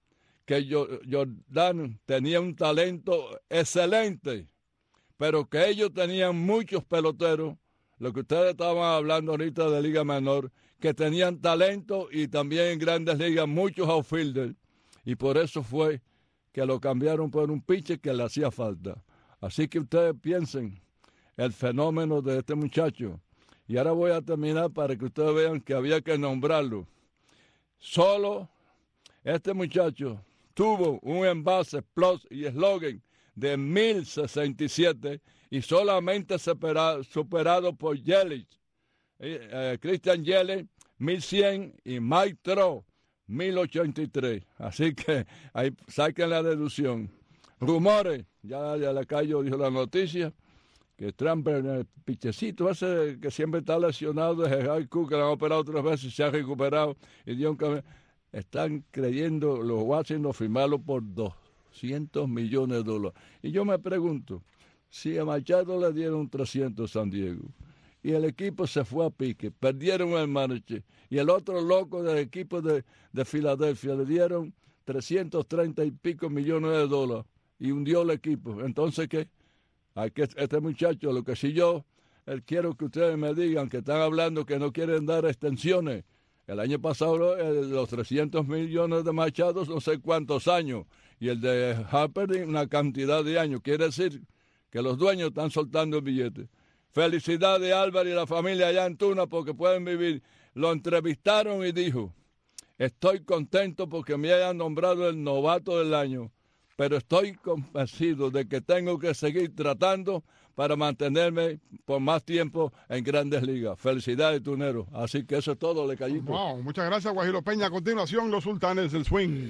que Jordan tenía un talento excelente, pero que ellos tenían muchos peloteros, lo que ustedes estaban hablando ahorita de Liga Menor, que tenían talento y también en Grandes Ligas muchos outfielders, y por eso fue que lo cambiaron por un pitcher que le hacía falta. Así que ustedes piensen el fenómeno de este muchacho. Y ahora voy a terminar para que ustedes vean que había que nombrarlo. Solo este muchacho tuvo un envase plus y eslogan de 1067 y solamente superado por Yelich, Christian Yelich 1100 y Mike Trout 1083. Así que ahí saquen la deducción. Rumores, ya la calle dijo la noticia, que Trump, el pichecito ese que siempre está lesionado, de High Cook, que lo han operado 3 veces y se ha recuperado, y dio un cambio. Están creyendo los Washington firmarlo por $200 millones. Y yo me pregunto, si a Machado le dieron 300 San Diego, y el equipo se fue a pique, perdieron el manager, y el otro loco del equipo de Filadelfia le dieron 330 y pico millones, y hundió el equipo. Entonces, ¿qué? Este muchacho, lo que sí yo quiero que ustedes me digan, que están hablando que no quieren dar extensiones. El año pasado los 300 millones de Machado, no sé cuántos años, y el de Harper una cantidad de años. Quiere decir que los dueños están soltando el billete. Felicidades a Álvaro y la familia allá en Tuna porque pueden vivir. Lo entrevistaron y dijo, estoy contento porque me hayan nombrado el novato del año, pero estoy convencido de que tengo que seguir tratando para mantenerme por más tiempo en Grandes Ligas. Felicidades, Tunero. Así que eso es todo, Le Callito. Wow, muchas gracias, Guajiro Peña. A continuación, los sultanes del swing.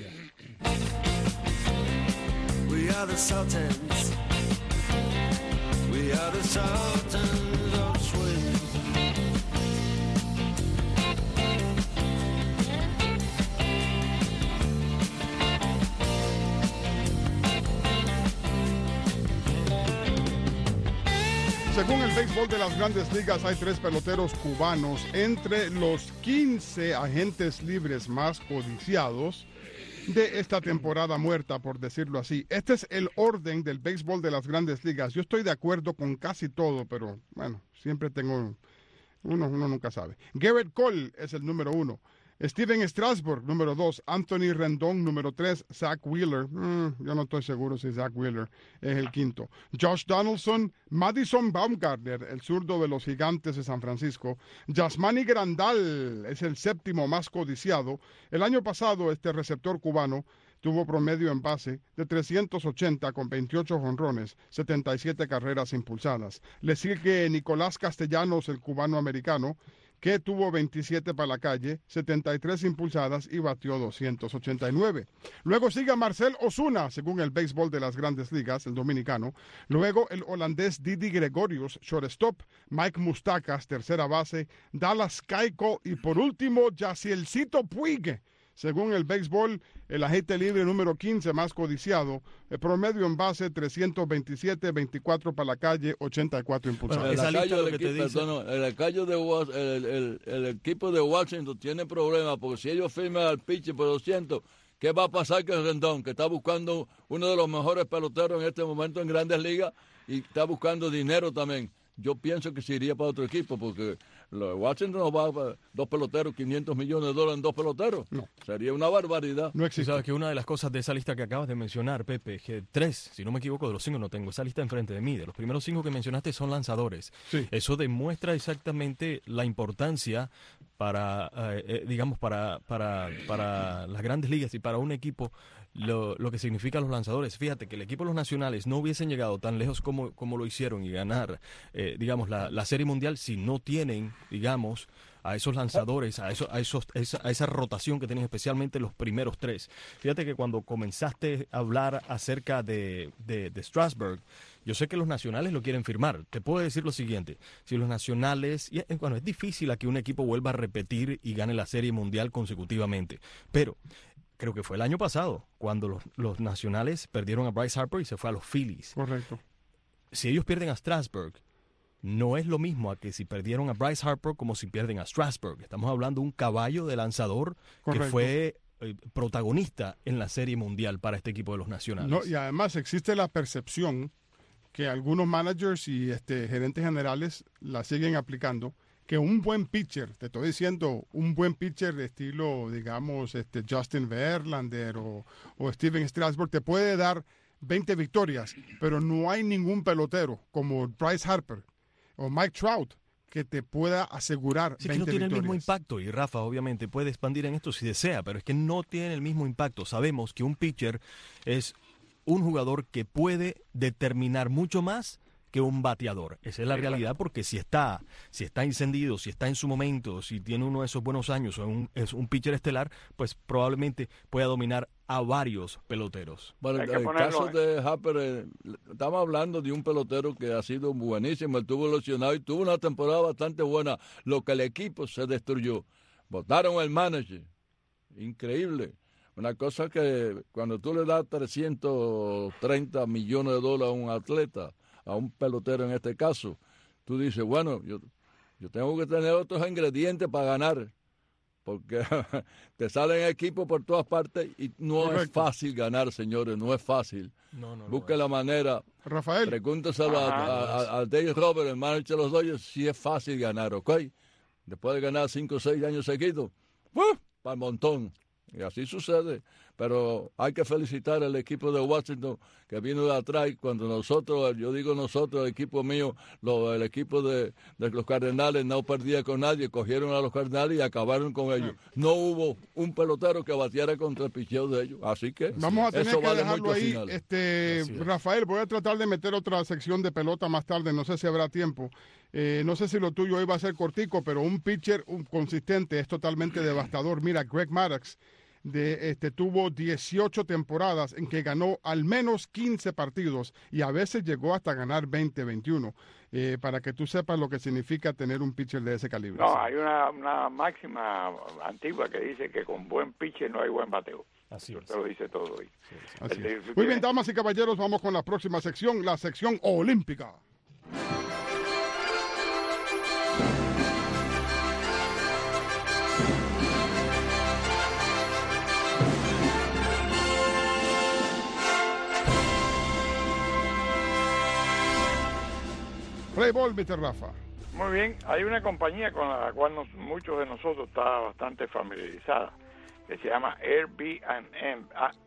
We are the Sultans. We are the Sultans of swing. Según el béisbol de las Grandes Ligas, hay 3 peloteros cubanos entre los 15 agentes libres más codiciados de esta temporada muerta, por decirlo así. Este es el orden del béisbol de las Grandes Ligas. Yo estoy de acuerdo con casi todo, pero bueno, siempre tengo uno nunca sabe. Garrett Cole es el número 1. Steven Strasburg, número 2. Anthony Rendon, número 3. Zach Wheeler, yo no estoy seguro si Zach Wheeler es el 5. Josh Donaldson, Madison Bumgarner, el zurdo de los Gigantes de San Francisco. Yasmani Grandal es el 7º más codiciado. El año pasado, este receptor cubano tuvo promedio en base de 380 con 28 jonrones, 77 carreras impulsadas. Le sigue Nicolás Castellanos, el cubano-americano, que tuvo 27 para la calle, 73 impulsadas y batió 289. Luego sigue Marcel Ozuna, según el béisbol de las Grandes Ligas, el dominicano. Luego el holandés Didi Gregorius, shortstop. Mike Moustakas, tercera base. Dallas Keuchel y por último Yasielcito Puig, según el béisbol, el agente libre número 15 más codiciado, el promedio en base 327, 24 para la calle, 84 impulsados. El equipo de Washington tiene problemas porque si ellos firman al pitcher por 200, ¿qué va a pasar con Rendón, que está buscando uno de los mejores peloteros en este momento en Grandes Ligas y está buscando dinero también? Yo pienso que se iría para otro equipo porque Washington no va a 2 peloteros, $500 millones en 2 peloteros. No. Sería una barbaridad. No existe. Sabes que una de las cosas de esa lista que acabas de mencionar, Pepe, es que 3, si no me equivoco, de los 5 no tengo esa lista enfrente de mí. De los primeros 5 que mencionaste son lanzadores. Sí. Eso demuestra exactamente la importancia para, digamos, para las Grandes Ligas y para un equipo. Lo que significa los lanzadores. Fíjate que el equipo de los nacionales no hubiesen llegado tan lejos como lo hicieron y ganar, digamos, la Serie Mundial si no tienen, digamos, a esos lanzadores, a esa rotación que tienen especialmente los primeros 3. Fíjate que cuando comenzaste a hablar acerca de Strasburg, yo sé que los nacionales lo quieren firmar. Te puedo decir lo siguiente, si los nacionales, bueno, es difícil a que un equipo vuelva a repetir y gane la Serie Mundial consecutivamente, pero creo que fue el año pasado, cuando los nacionales perdieron a Bryce Harper y se fue a los Phillies. Correcto. Si ellos pierden a Strasburg, no es lo mismo a que si perdieron a Bryce Harper como si pierden a Strasburg. Estamos hablando de un caballo de lanzador. Correcto. Que fue protagonista en la Serie Mundial para este equipo de los Nacionales. No, y además existe la percepción que algunos managers y gerentes generales la siguen aplicando, que un buen pitcher, te estoy diciendo, un buen pitcher de estilo, digamos, Justin Verlander o Steven Strasburg, te puede dar 20 victorias, pero no hay ningún pelotero como Bryce Harper o Mike Trout que te pueda asegurar 20 que no tiene victorias. el mismo impacto, y Rafa obviamente puede expandir en esto si desea, pero es que no tiene el mismo impacto. Sabemos que un pitcher es un jugador que puede determinar mucho más que un bateador. Esa es la realidad, porque si está encendido, si está en su momento, si tiene uno de esos buenos años o es un pitcher estelar, pues probablemente pueda dominar a varios peloteros. Bueno, en el caso de Harper, estamos hablando de un pelotero que ha sido buenísimo, él estuvo lesionado y tuvo una temporada bastante buena, lo que el equipo se destruyó. Votaron el manager, increíble. Una cosa que cuando tú le das 330 millones de dólares a un atleta, a un pelotero en este caso, tú dices, bueno, yo tengo que tener otros ingredientes para ganar, porque te salen equipos por todas partes y no es fácil ganar, señores, no es fácil. Busque la manera. Rafael. Pregúntaselo a Dave Roberts, el manager de los Dodgers, si es fácil ganar, ¿ok? Después de ganar 5 o 6 años seguidos, para el montón. Y así sucede, pero hay que felicitar al equipo de Washington que vino de atrás. Cuando nosotros, yo digo nosotros, el equipo mío, el equipo de los Cardenales no perdía con nadie, cogieron a los Cardenales y acabaron con ellos. No hubo un pelotero que batiera contra el picheo de ellos, así que vamos a tener eso que vale dejarlo mucho ahí. al final. Rafael, voy a tratar de meter otra sección de pelota más tarde, no sé si habrá tiempo. No sé si lo tuyo iba a ser cortico, pero un pitcher consistente es totalmente devastador. Mira, Greg Maddux tuvo 18 temporadas en que ganó al menos 15 partidos y a veces llegó hasta ganar 20, 21, para que tú sepas lo que significa tener un pitcher de ese calibre. No, hay una máxima antigua que dice que con buen pitcher no hay buen bateo. Así es. Te lo dice todo hoy. Así es. Muy bien, damas y caballeros, vamos con la próxima sección, la sección olímpica. Play ball, Mr. Rafa. Muy bien, hay una compañía con la cual muchos de nosotros está bastante familiarizada, que se llama Airbnb,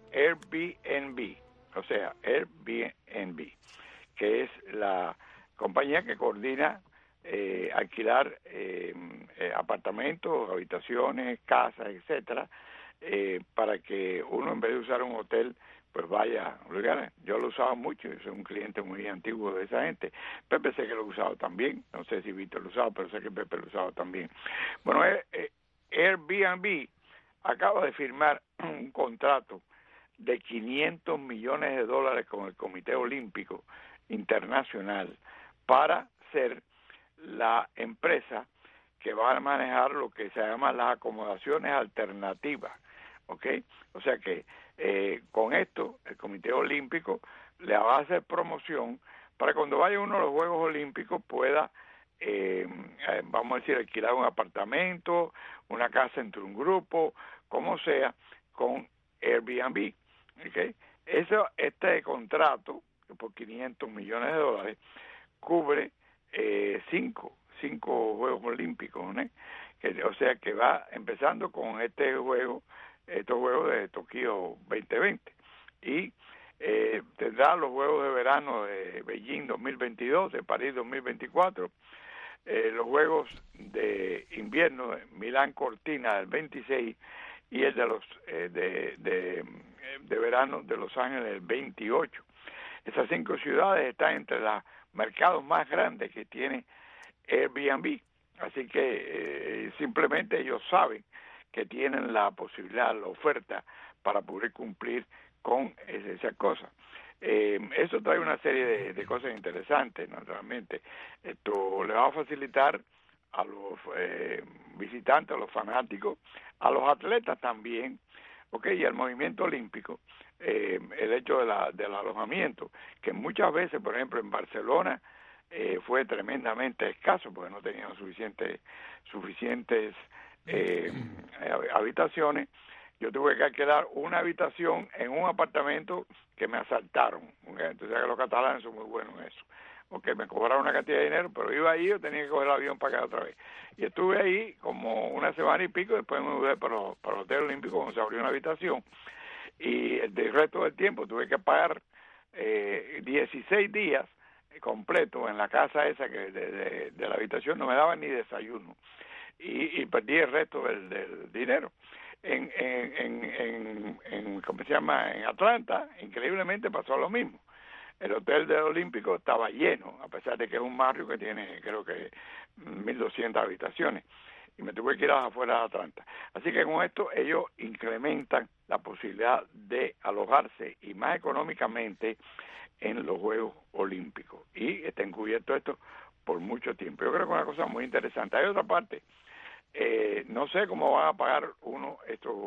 o sea, Airbnb, que es la compañía que coordina alquilar apartamentos, habitaciones, casas, etcétera, para que uno, en vez de usar un hotel, pues vaya. Yo lo usaba mucho, yo soy un cliente muy antiguo de esa gente. Pepe sé que lo usaba también, no sé si Víctor lo usaba, pero sé que Pepe lo usaba también. Bueno, Airbnb acaba de firmar un contrato de $500 millones con el Comité Olímpico Internacional para ser la empresa que va a manejar lo que se llama las acomodaciones alternativas, ¿ok? O sea que con esto el Comité Olímpico le va a hacer promoción para cuando vaya uno a los Juegos Olímpicos pueda, vamos a decir, alquilar un apartamento, una casa entre un grupo, como sea, con Airbnb, ¿ok? Este contrato, por $500 millones, cubre 5 Juegos Olímpicos, ¿no? O sea que va empezando con estos Juegos de Tokio 2020 y tendrá los Juegos de Verano de Beijing 2022, de París 2024, los Juegos de Invierno de Milán Cortina del 26 y el de los de verano de Los Ángeles del 28. Esas 5 ciudades están entre los mercados más grandes que tiene Airbnb, así que simplemente ellos saben que tienen la posibilidad, la oferta para poder cumplir con esas cosas. Eso trae una serie de cosas interesantes, naturalmente. Esto le va a facilitar a los visitantes, a los fanáticos, a los atletas también, y al movimiento olímpico, el hecho del alojamiento, que muchas veces, por ejemplo, en Barcelona fue tremendamente escaso porque no tenían suficientes habitaciones. yo tuve que alquilar una habitación en un apartamento que me asaltaron. Entonces los catalanes son muy buenos en eso. Porque me cobraron una cantidad de dinero, pero iba ahí, yo tenía que coger el avión para acá otra vez. Y estuve ahí como una semana y pico, después me mudé para el Hotel Olímpico, donde se abrió una habitación. Y el resto del tiempo tuve que pagar 16 días completos en la casa esa que de la habitación, no me daban ni desayuno. Y perdí el resto del dinero. En ¿cómo se llama? En Atlanta, increíblemente pasó lo mismo. El Hotel del Olímpico estaba lleno, a pesar de que es un barrio que tiene, creo que, 1.200 habitaciones. Y me tuve que ir afuera de Atlanta. Así que con esto ellos incrementan la posibilidad de alojarse y más económicamente en los Juegos Olímpicos. Y está encubierto esto por mucho tiempo. Yo creo que es una cosa muy interesante. Hay otra parte. No sé cómo van a pagar uno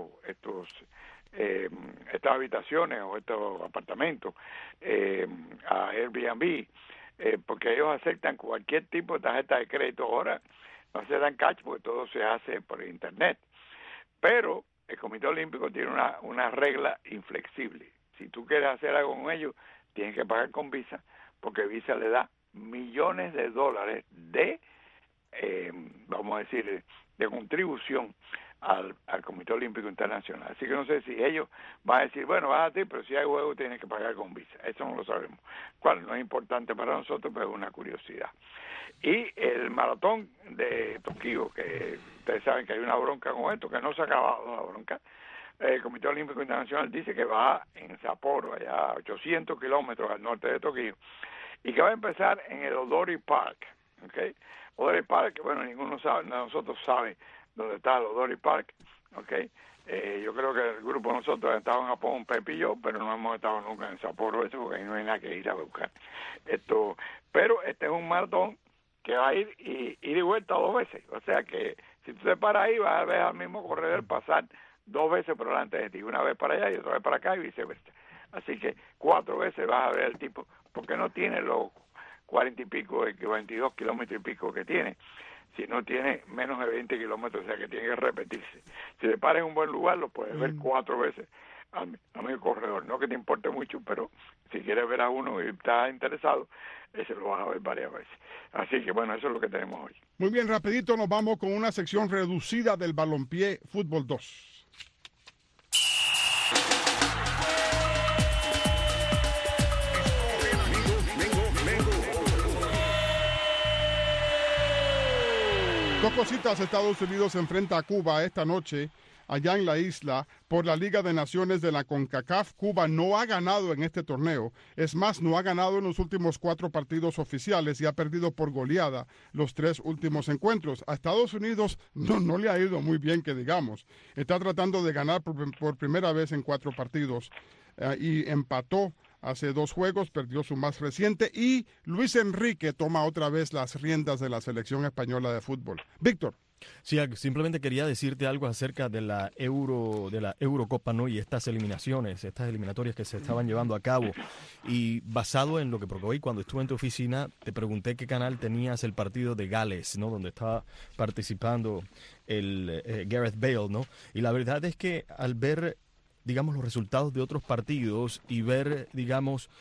estas habitaciones o estos apartamentos a Airbnb, porque ellos aceptan cualquier tipo de tarjeta de crédito. Ahora no se dan cash porque todo se hace por internet, pero el Comité Olímpico tiene una regla inflexible. Si tú quieres hacer algo con ellos, tienes que pagar con Visa, porque Visa le da millones de dólares de vamos a decir, de contribución al Comité Olímpico Internacional. Así que no sé si ellos van a decir, bueno, vas a ti, pero si hay juego tienes que pagar con Visa. Eso no lo sabemos. Cuál no es importante para nosotros, pero es una curiosidad. Y el maratón de Tokio, que ustedes saben que hay una bronca con esto, que no se ha acabado la bronca. El Comité Olímpico Internacional dice que va en Sapporo, allá a 800 kilómetros al norte de Tokio, y que va a empezar en el Odori Park. ¿Okay? Odori Park, bueno, ninguno de nosotros sabe dónde está el Odori Park. ¿Okay? Yo creo que el grupo de nosotros ha estado en Japón, Pepe y yo, pero no hemos estado nunca en Sapporo, eso, porque ahí no hay nada que ir a buscar. Pero este es un maratón que va a ir y vuelta 2 veces. O sea que si tú te paras ahí, vas a ver al mismo corredor pasar 2 veces por delante de ti, una vez para allá y otra vez para acá y viceversa. Así que 4 veces vas a ver al tipo, porque no tiene los 40 y pico, 42 kilómetros y pico que tiene, sino tiene menos de 20 kilómetros, o sea que tiene que repetirse. Si te paras en un buen lugar, lo puedes ver 4 veces a mi corredor. No que te importe mucho, pero si quieres ver a uno y estás interesado, ese lo vas a ver varias veces. Así que bueno, eso es lo que tenemos hoy. Muy bien, rapidito nos vamos con una sección reducida del balompié Fútbol 2. Dos cositas. Estados Unidos se enfrenta a Cuba esta noche allá en la isla por la Liga de Naciones de la CONCACAF. Cuba no ha ganado en este torneo. Es más, no ha ganado en los últimos 4 partidos oficiales y ha perdido por goleada los 3 últimos encuentros. A Estados Unidos no le ha ido muy bien, que digamos. Está tratando de ganar por primera vez en 4 partidos y empató hace 2 juegos, perdió su más reciente, y Luis Enrique toma otra vez las riendas de la selección española de fútbol. Víctor. Sí, simplemente quería decirte algo acerca de la Eurocopa, ¿no? Y estas eliminatorias que se estaban llevando a cabo. Y basado en lo que, porque hoy cuando estuve en tu oficina te pregunté qué canal tenías el partido de Gales, ¿no? Donde estaba participando el Gareth Bale, ¿no? Y la verdad es que al ver, digamos, los resultados de otros partidos y ver, digamos,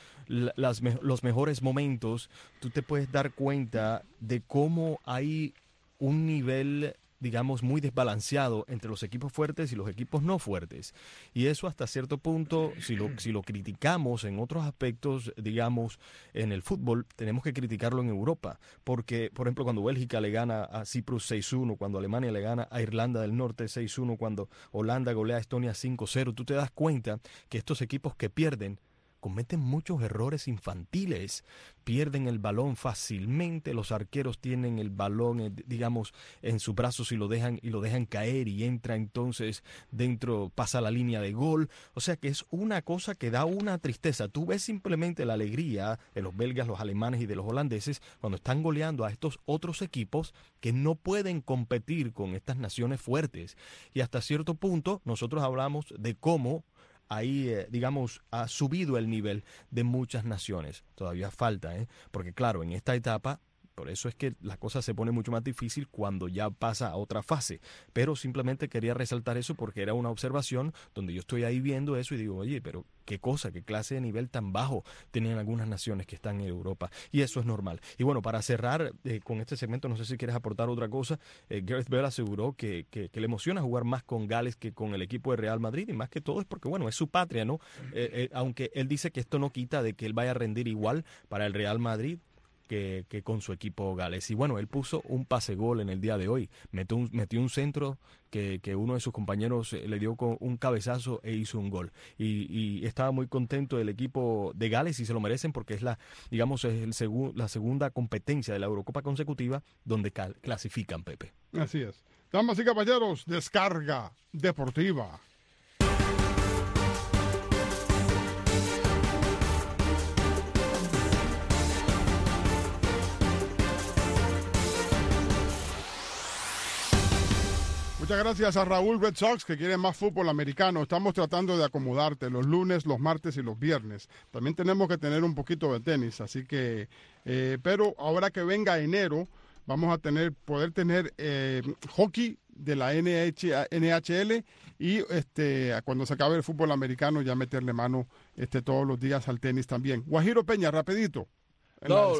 los mejores momentos, tú te puedes dar cuenta de cómo hay un nivel, digamos, muy desbalanceado entre los equipos fuertes y los equipos no fuertes. Y eso hasta cierto punto, si lo criticamos en otros aspectos, digamos, en el fútbol, tenemos que criticarlo en Europa. Porque, por ejemplo, cuando Bélgica le gana a Cyprus 6-1, cuando Alemania le gana a Irlanda del Norte 6-1, cuando Holanda golea a Estonia 5-0, tú te das cuenta que estos equipos que pierden cometen muchos errores infantiles, pierden el balón fácilmente, los arqueros tienen el balón, digamos, en sus brazos y lo dejan caer y entra entonces dentro, pasa la línea de gol. O sea que es una cosa que da una tristeza. Tú ves simplemente la alegría de los belgas, los alemanes y de los holandeses cuando están goleando a estos otros equipos que no pueden competir con estas naciones fuertes. Y hasta cierto punto nosotros hablamos de cómo ahí, digamos, ha subido el nivel de muchas naciones. Todavía falta, porque claro, en esta etapa Por eso es que la cosa se pone mucho más difícil cuando ya pasa a otra fase. Pero simplemente quería resaltar eso porque era una observación donde yo estoy ahí viendo eso y digo, oye, pero qué cosa, qué clase de nivel tan bajo tenían algunas naciones que están en Europa. Y eso es normal. Y bueno, para cerrar con este segmento, no sé si quieres aportar otra cosa. Gareth Bale aseguró que le emociona jugar más con Gales que con el equipo de Real Madrid. Y más que todo es porque, bueno, es su patria, ¿no? Aunque él dice que esto no quita de que él vaya a rendir igual para el Real Madrid que con su equipo Gales. Y bueno, él puso un pase gol en el día de hoy. Metió un centro que uno de sus compañeros le dio con un cabezazo e hizo un gol. Y estaba muy contento el equipo de Gales y se lo merecen porque es la segunda competencia de la Eurocopa consecutiva donde clasifican, Pepe. Así es. Damas y caballeros, descarga deportiva. Muchas gracias a Raúl Red Sox, que quiere más fútbol americano. Estamos tratando de acomodarte los lunes, los martes y los viernes. También tenemos que tener un poquito de tenis, así que, pero ahora que venga enero, vamos a poder tener hockey de la NHL y cuando se acabe el fútbol americano ya meterle mano todos los días al tenis también. Guajiro Peña, rapidito. No,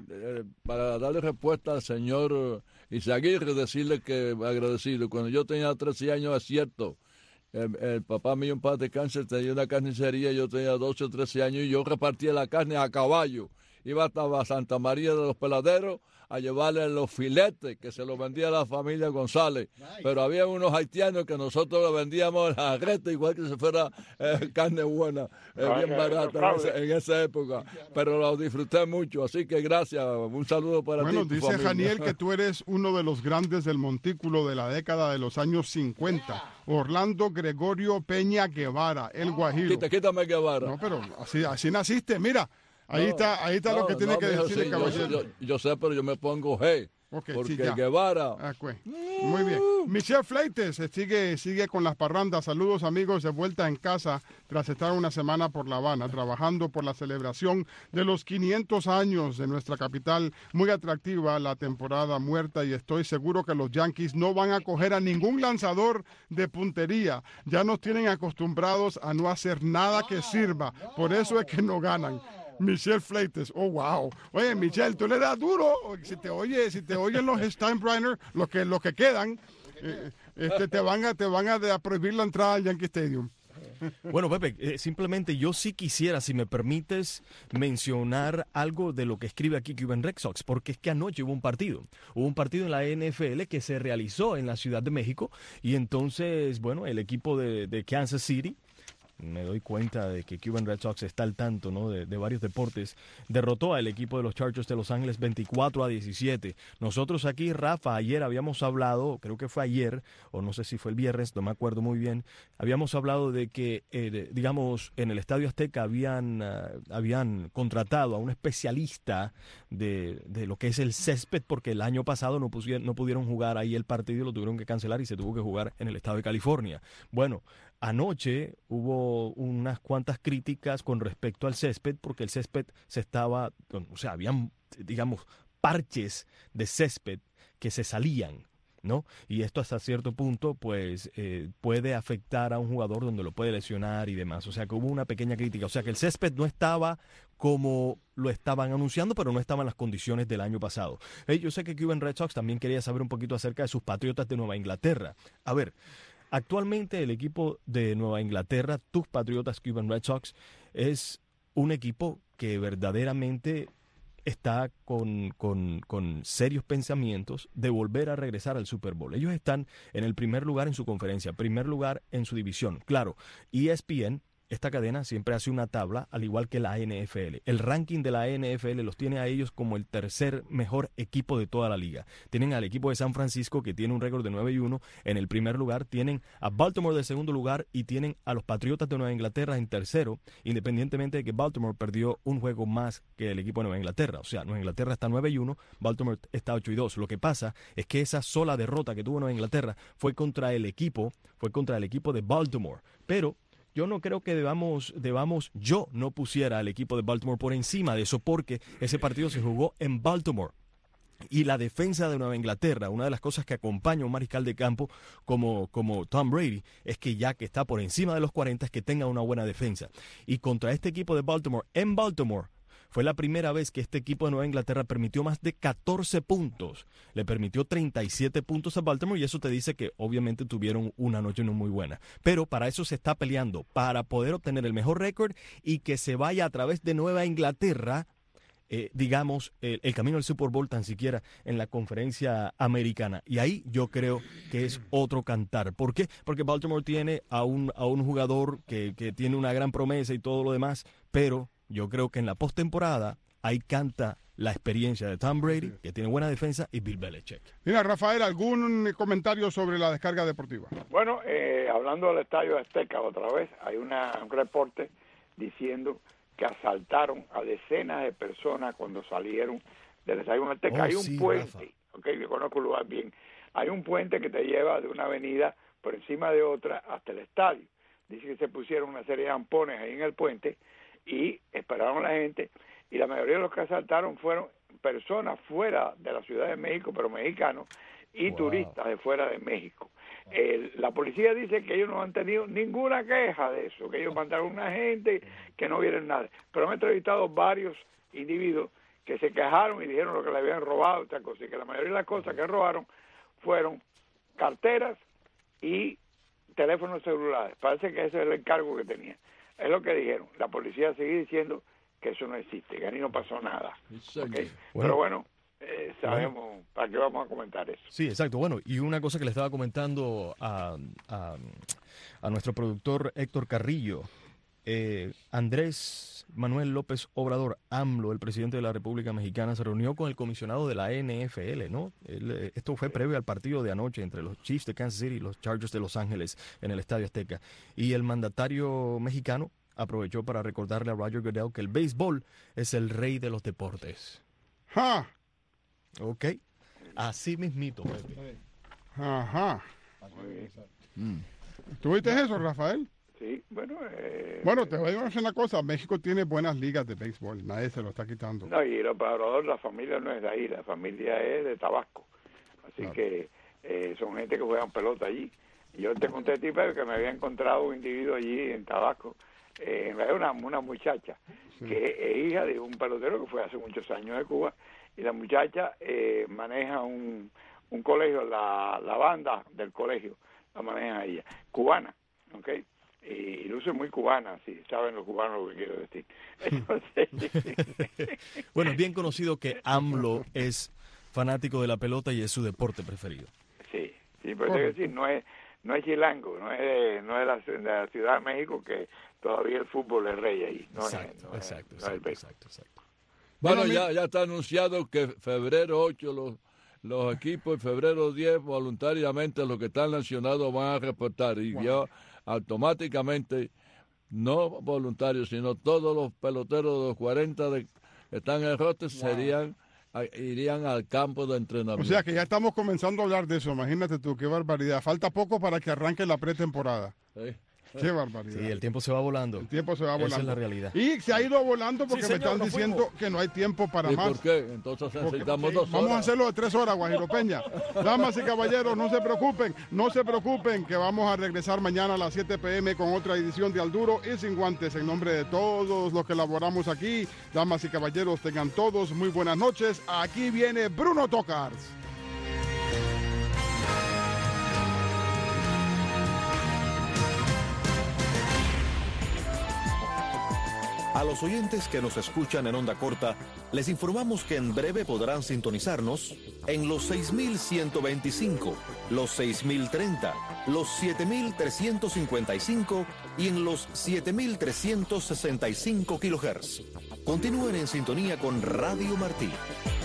para darle respuesta al señor Izaguirre, decirle que agradecido. Cuando yo tenía 13 años, es cierto, el papá mío en paz de cáncer tenía una carnicería, yo tenía 12 o 13 años y yo repartía la carne a caballo. Iba hasta Santa María de los Peladeros a llevarle los filetes que se los vendía a la familia González. Nice. Pero había unos haitianos que nosotros le vendíamos la reta igual que si fuera carne buena, bien barata en esa época. Pero lo disfruté mucho, así que gracias. Un saludo para ti. Bueno, dice Janiel que tú eres uno de los grandes del montículo de la década de los años 50. Orlando Gregorio Peña Guevara, el Guajiro. Quítame Guevara. No, pero así naciste, mira. Ahí está lo que tiene que decir el caballero. Yo sé, pero yo me pongo G. Okay, porque sí, Guevara. Muy bien. Michelle Fleites sigue con las parrandas. Saludos, amigos, de vuelta en casa tras estar una semana por La Habana, trabajando por la celebración de los 500 años de nuestra capital. Muy atractiva la temporada muerta y estoy seguro que los Yankees no van a coger a ningún lanzador de puntería. Ya nos tienen acostumbrados a no hacer nada que sirva. Por eso es que no ganan. Michelle Fleites, oh wow. Oye, Michelle, tú le das duro. Si te oyen los Steinbrenner, los que quedan, te van a prohibir la entrada al Yankee Stadium. Bueno, Pepe, simplemente yo sí quisiera, si me permites, mencionar algo de lo que escribe aquí Cuban Red Sox, porque es que anoche hubo un partido en la NFL que se realizó en la Ciudad de México y entonces, bueno, el equipo de Kansas City, me doy cuenta de que Cuban Red Sox está al tanto, ¿no?, de varios deportes, derrotó al equipo de los Chargers de Los Ángeles 24-17. Nosotros aquí, Rafa, ayer habíamos hablado, creo que fue ayer, o no sé si fue el viernes, no me acuerdo muy bien, habíamos hablado de que, digamos, en el Estadio Azteca habían contratado a un especialista de lo que es el césped, porque el año pasado no pudieron jugar ahí el partido, lo tuvieron que cancelar y se tuvo que jugar en el estado de California. Bueno, anoche hubo unas cuantas críticas con respecto al césped, porque el césped habían, digamos, parches de césped que se salían, ¿no? Y esto hasta cierto punto, pues, puede afectar a un jugador donde lo puede lesionar y demás. O sea, que hubo una pequeña crítica. O sea, que el césped no estaba como lo estaban anunciando, pero no estaban las condiciones del año pasado. Yo sé que Cuban Red Sox también quería saber un poquito acerca de sus Patriotas de Nueva Inglaterra. A ver, actualmente el equipo de Nueva Inglaterra, tus Patriotas Cuban Red Sox, es un equipo que verdaderamente está con serios pensamientos de volver a regresar al Super Bowl. Ellos están en el primer lugar en su conferencia, primer lugar en su división. Claro, ESPN, esta cadena siempre hace una tabla, al igual que la NFL. El ranking de la NFL los tiene a ellos como el tercer mejor equipo de toda la liga. Tienen al equipo de San Francisco, que tiene un récord de 9-1 en el primer lugar. Tienen a Baltimore de segundo lugar y tienen a los Patriotas de Nueva Inglaterra en tercero, independientemente de que Baltimore perdió un juego más que el equipo de Nueva Inglaterra. O sea, Nueva Inglaterra está 9-1, Baltimore está 8-2. Lo que pasa es que esa sola derrota que tuvo Nueva Inglaterra fue contra el equipo de Baltimore. Pero yo no creo que yo no pusiera al equipo de Baltimore por encima de eso, porque ese partido se jugó en Baltimore. Y la defensa de Nueva Inglaterra, una de las cosas que acompaña a un mariscal de campo como Tom Brady, es que ya que está por encima de los 40, es que tenga una buena defensa. Y contra este equipo de Baltimore, en Baltimore, fue la primera vez que este equipo de Nueva Inglaterra permitió más de 14 puntos. Le permitió 37 puntos a Baltimore y eso te dice que obviamente tuvieron una noche no muy buena. Pero para eso se está peleando, para poder obtener el mejor récord y que se vaya a través de Nueva Inglaterra, digamos, el camino al Super Bowl tan siquiera en la conferencia americana. Y ahí yo creo que es otro cantar. ¿Por qué? Porque Baltimore tiene a un jugador que tiene una gran promesa y todo lo demás, pero yo creo que en la postemporada ahí canta la experiencia de Tom Brady, que tiene buena defensa, y Bill Belichick. Mira, Rafael, ¿algún comentario sobre la descarga deportiva? Bueno, hablando del Estadio Azteca otra vez, hay un reporte diciendo que asaltaron a decenas de personas cuando salieron del Estadio Azteca. Hay un puente, okay, yo conozco el lugar bien, hay un puente que te lleva de una avenida por encima de otra hasta el estadio. Dice que se pusieron una serie de ampones ahí en el puente y esperaron a la gente, y la mayoría de los que asaltaron fueron personas fuera de la Ciudad de México, pero mexicanos, y turistas de fuera de México. La policía dice que ellos no han tenido ninguna queja de eso, que ellos mandaron una gente que no vieron nada. Pero han entrevistado varios individuos que se quejaron y dijeron lo que le habían robado, esta cosa, y que la mayoría de las cosas que robaron fueron carteras y teléfonos celulares. Parece que ese es el encargo que tenían. Es lo que dijeron. La policía sigue diciendo que eso no existe, que ahí no pasó nada. ¿Okay? Pero bueno, sabemos para qué vamos a comentar eso. Sí, exacto. Bueno, y una cosa que le estaba comentando a nuestro productor Héctor Carrillo, Andrés Manuel López Obrador, AMLO, el presidente de la República Mexicana, se reunió con el comisionado de la NFL, ¿no? Esto fue previo al partido de anoche entre los Chiefs de Kansas City y los Chargers de Los Ángeles en el Estadio Azteca. Y el mandatario mexicano aprovechó para recordarle a Roger Goodell que el béisbol es el rey de los deportes. ¡Ja! Ok, así mismito. Ajá. ¿Tú viste eso, Rafael? Sí, bueno... Bueno, te voy a decir una cosa. México tiene buenas ligas de béisbol. Nadie se lo está quitando. No, y el Obrador, la familia no es de ahí. La familia es de Tabasco. Así que son gente que juegan pelota allí. Y yo te conté a ti, Pedro, que me había encontrado un individuo allí en Tabasco. En realidad una muchacha que es hija de un pelotero que fue hace muchos años de Cuba. Y la muchacha maneja un colegio, la banda del colegio la maneja ella, cubana, ¿ok? Y luce muy cubana, si saben los cubanos lo que quiero decir. Entonces... Bueno, es bien conocido que AMLO es fanático de la pelota y es su deporte preferido. Sí, pero tengo que decir, no es chilango, no es de la Ciudad de México, que todavía el fútbol es rey ahí. Exacto. Bueno, ya está anunciado que febrero 8 los equipos y febrero 10 voluntariamente los que están lesionados van a reportar y ya automáticamente, no voluntarios, sino todos los peloteros de los 40 que están en el roster irían al campo de entrenamiento. O sea que ya estamos comenzando a hablar de eso. Imagínate tú, qué barbaridad. Falta poco para que arranque la pretemporada. Sí. Qué barbaridad. Sí, el tiempo se va volando. El tiempo se va volando. Esa es la realidad. Y se ha ido volando porque Sí, me señor, están diciendo que no hay tiempo para ¿Y más. por qué? Entonces necesitamos 2 horas. Vamos a hacerlo de 3 horas, Guajiro Peña. Damas y caballeros, no se preocupen, que vamos a regresar mañana a las 7 p.m. con otra edición de Al Duro y Sin Guantes. En nombre de todos los que elaboramos aquí, damas y caballeros, tengan todos muy buenas noches. Aquí viene Bruno Tocars. A los oyentes que nos escuchan en onda corta, les informamos que en breve podrán sintonizarnos en los 6125, los 6030, los 7355 y en los 7365 kHz. Continúen en sintonía con Radio Martí.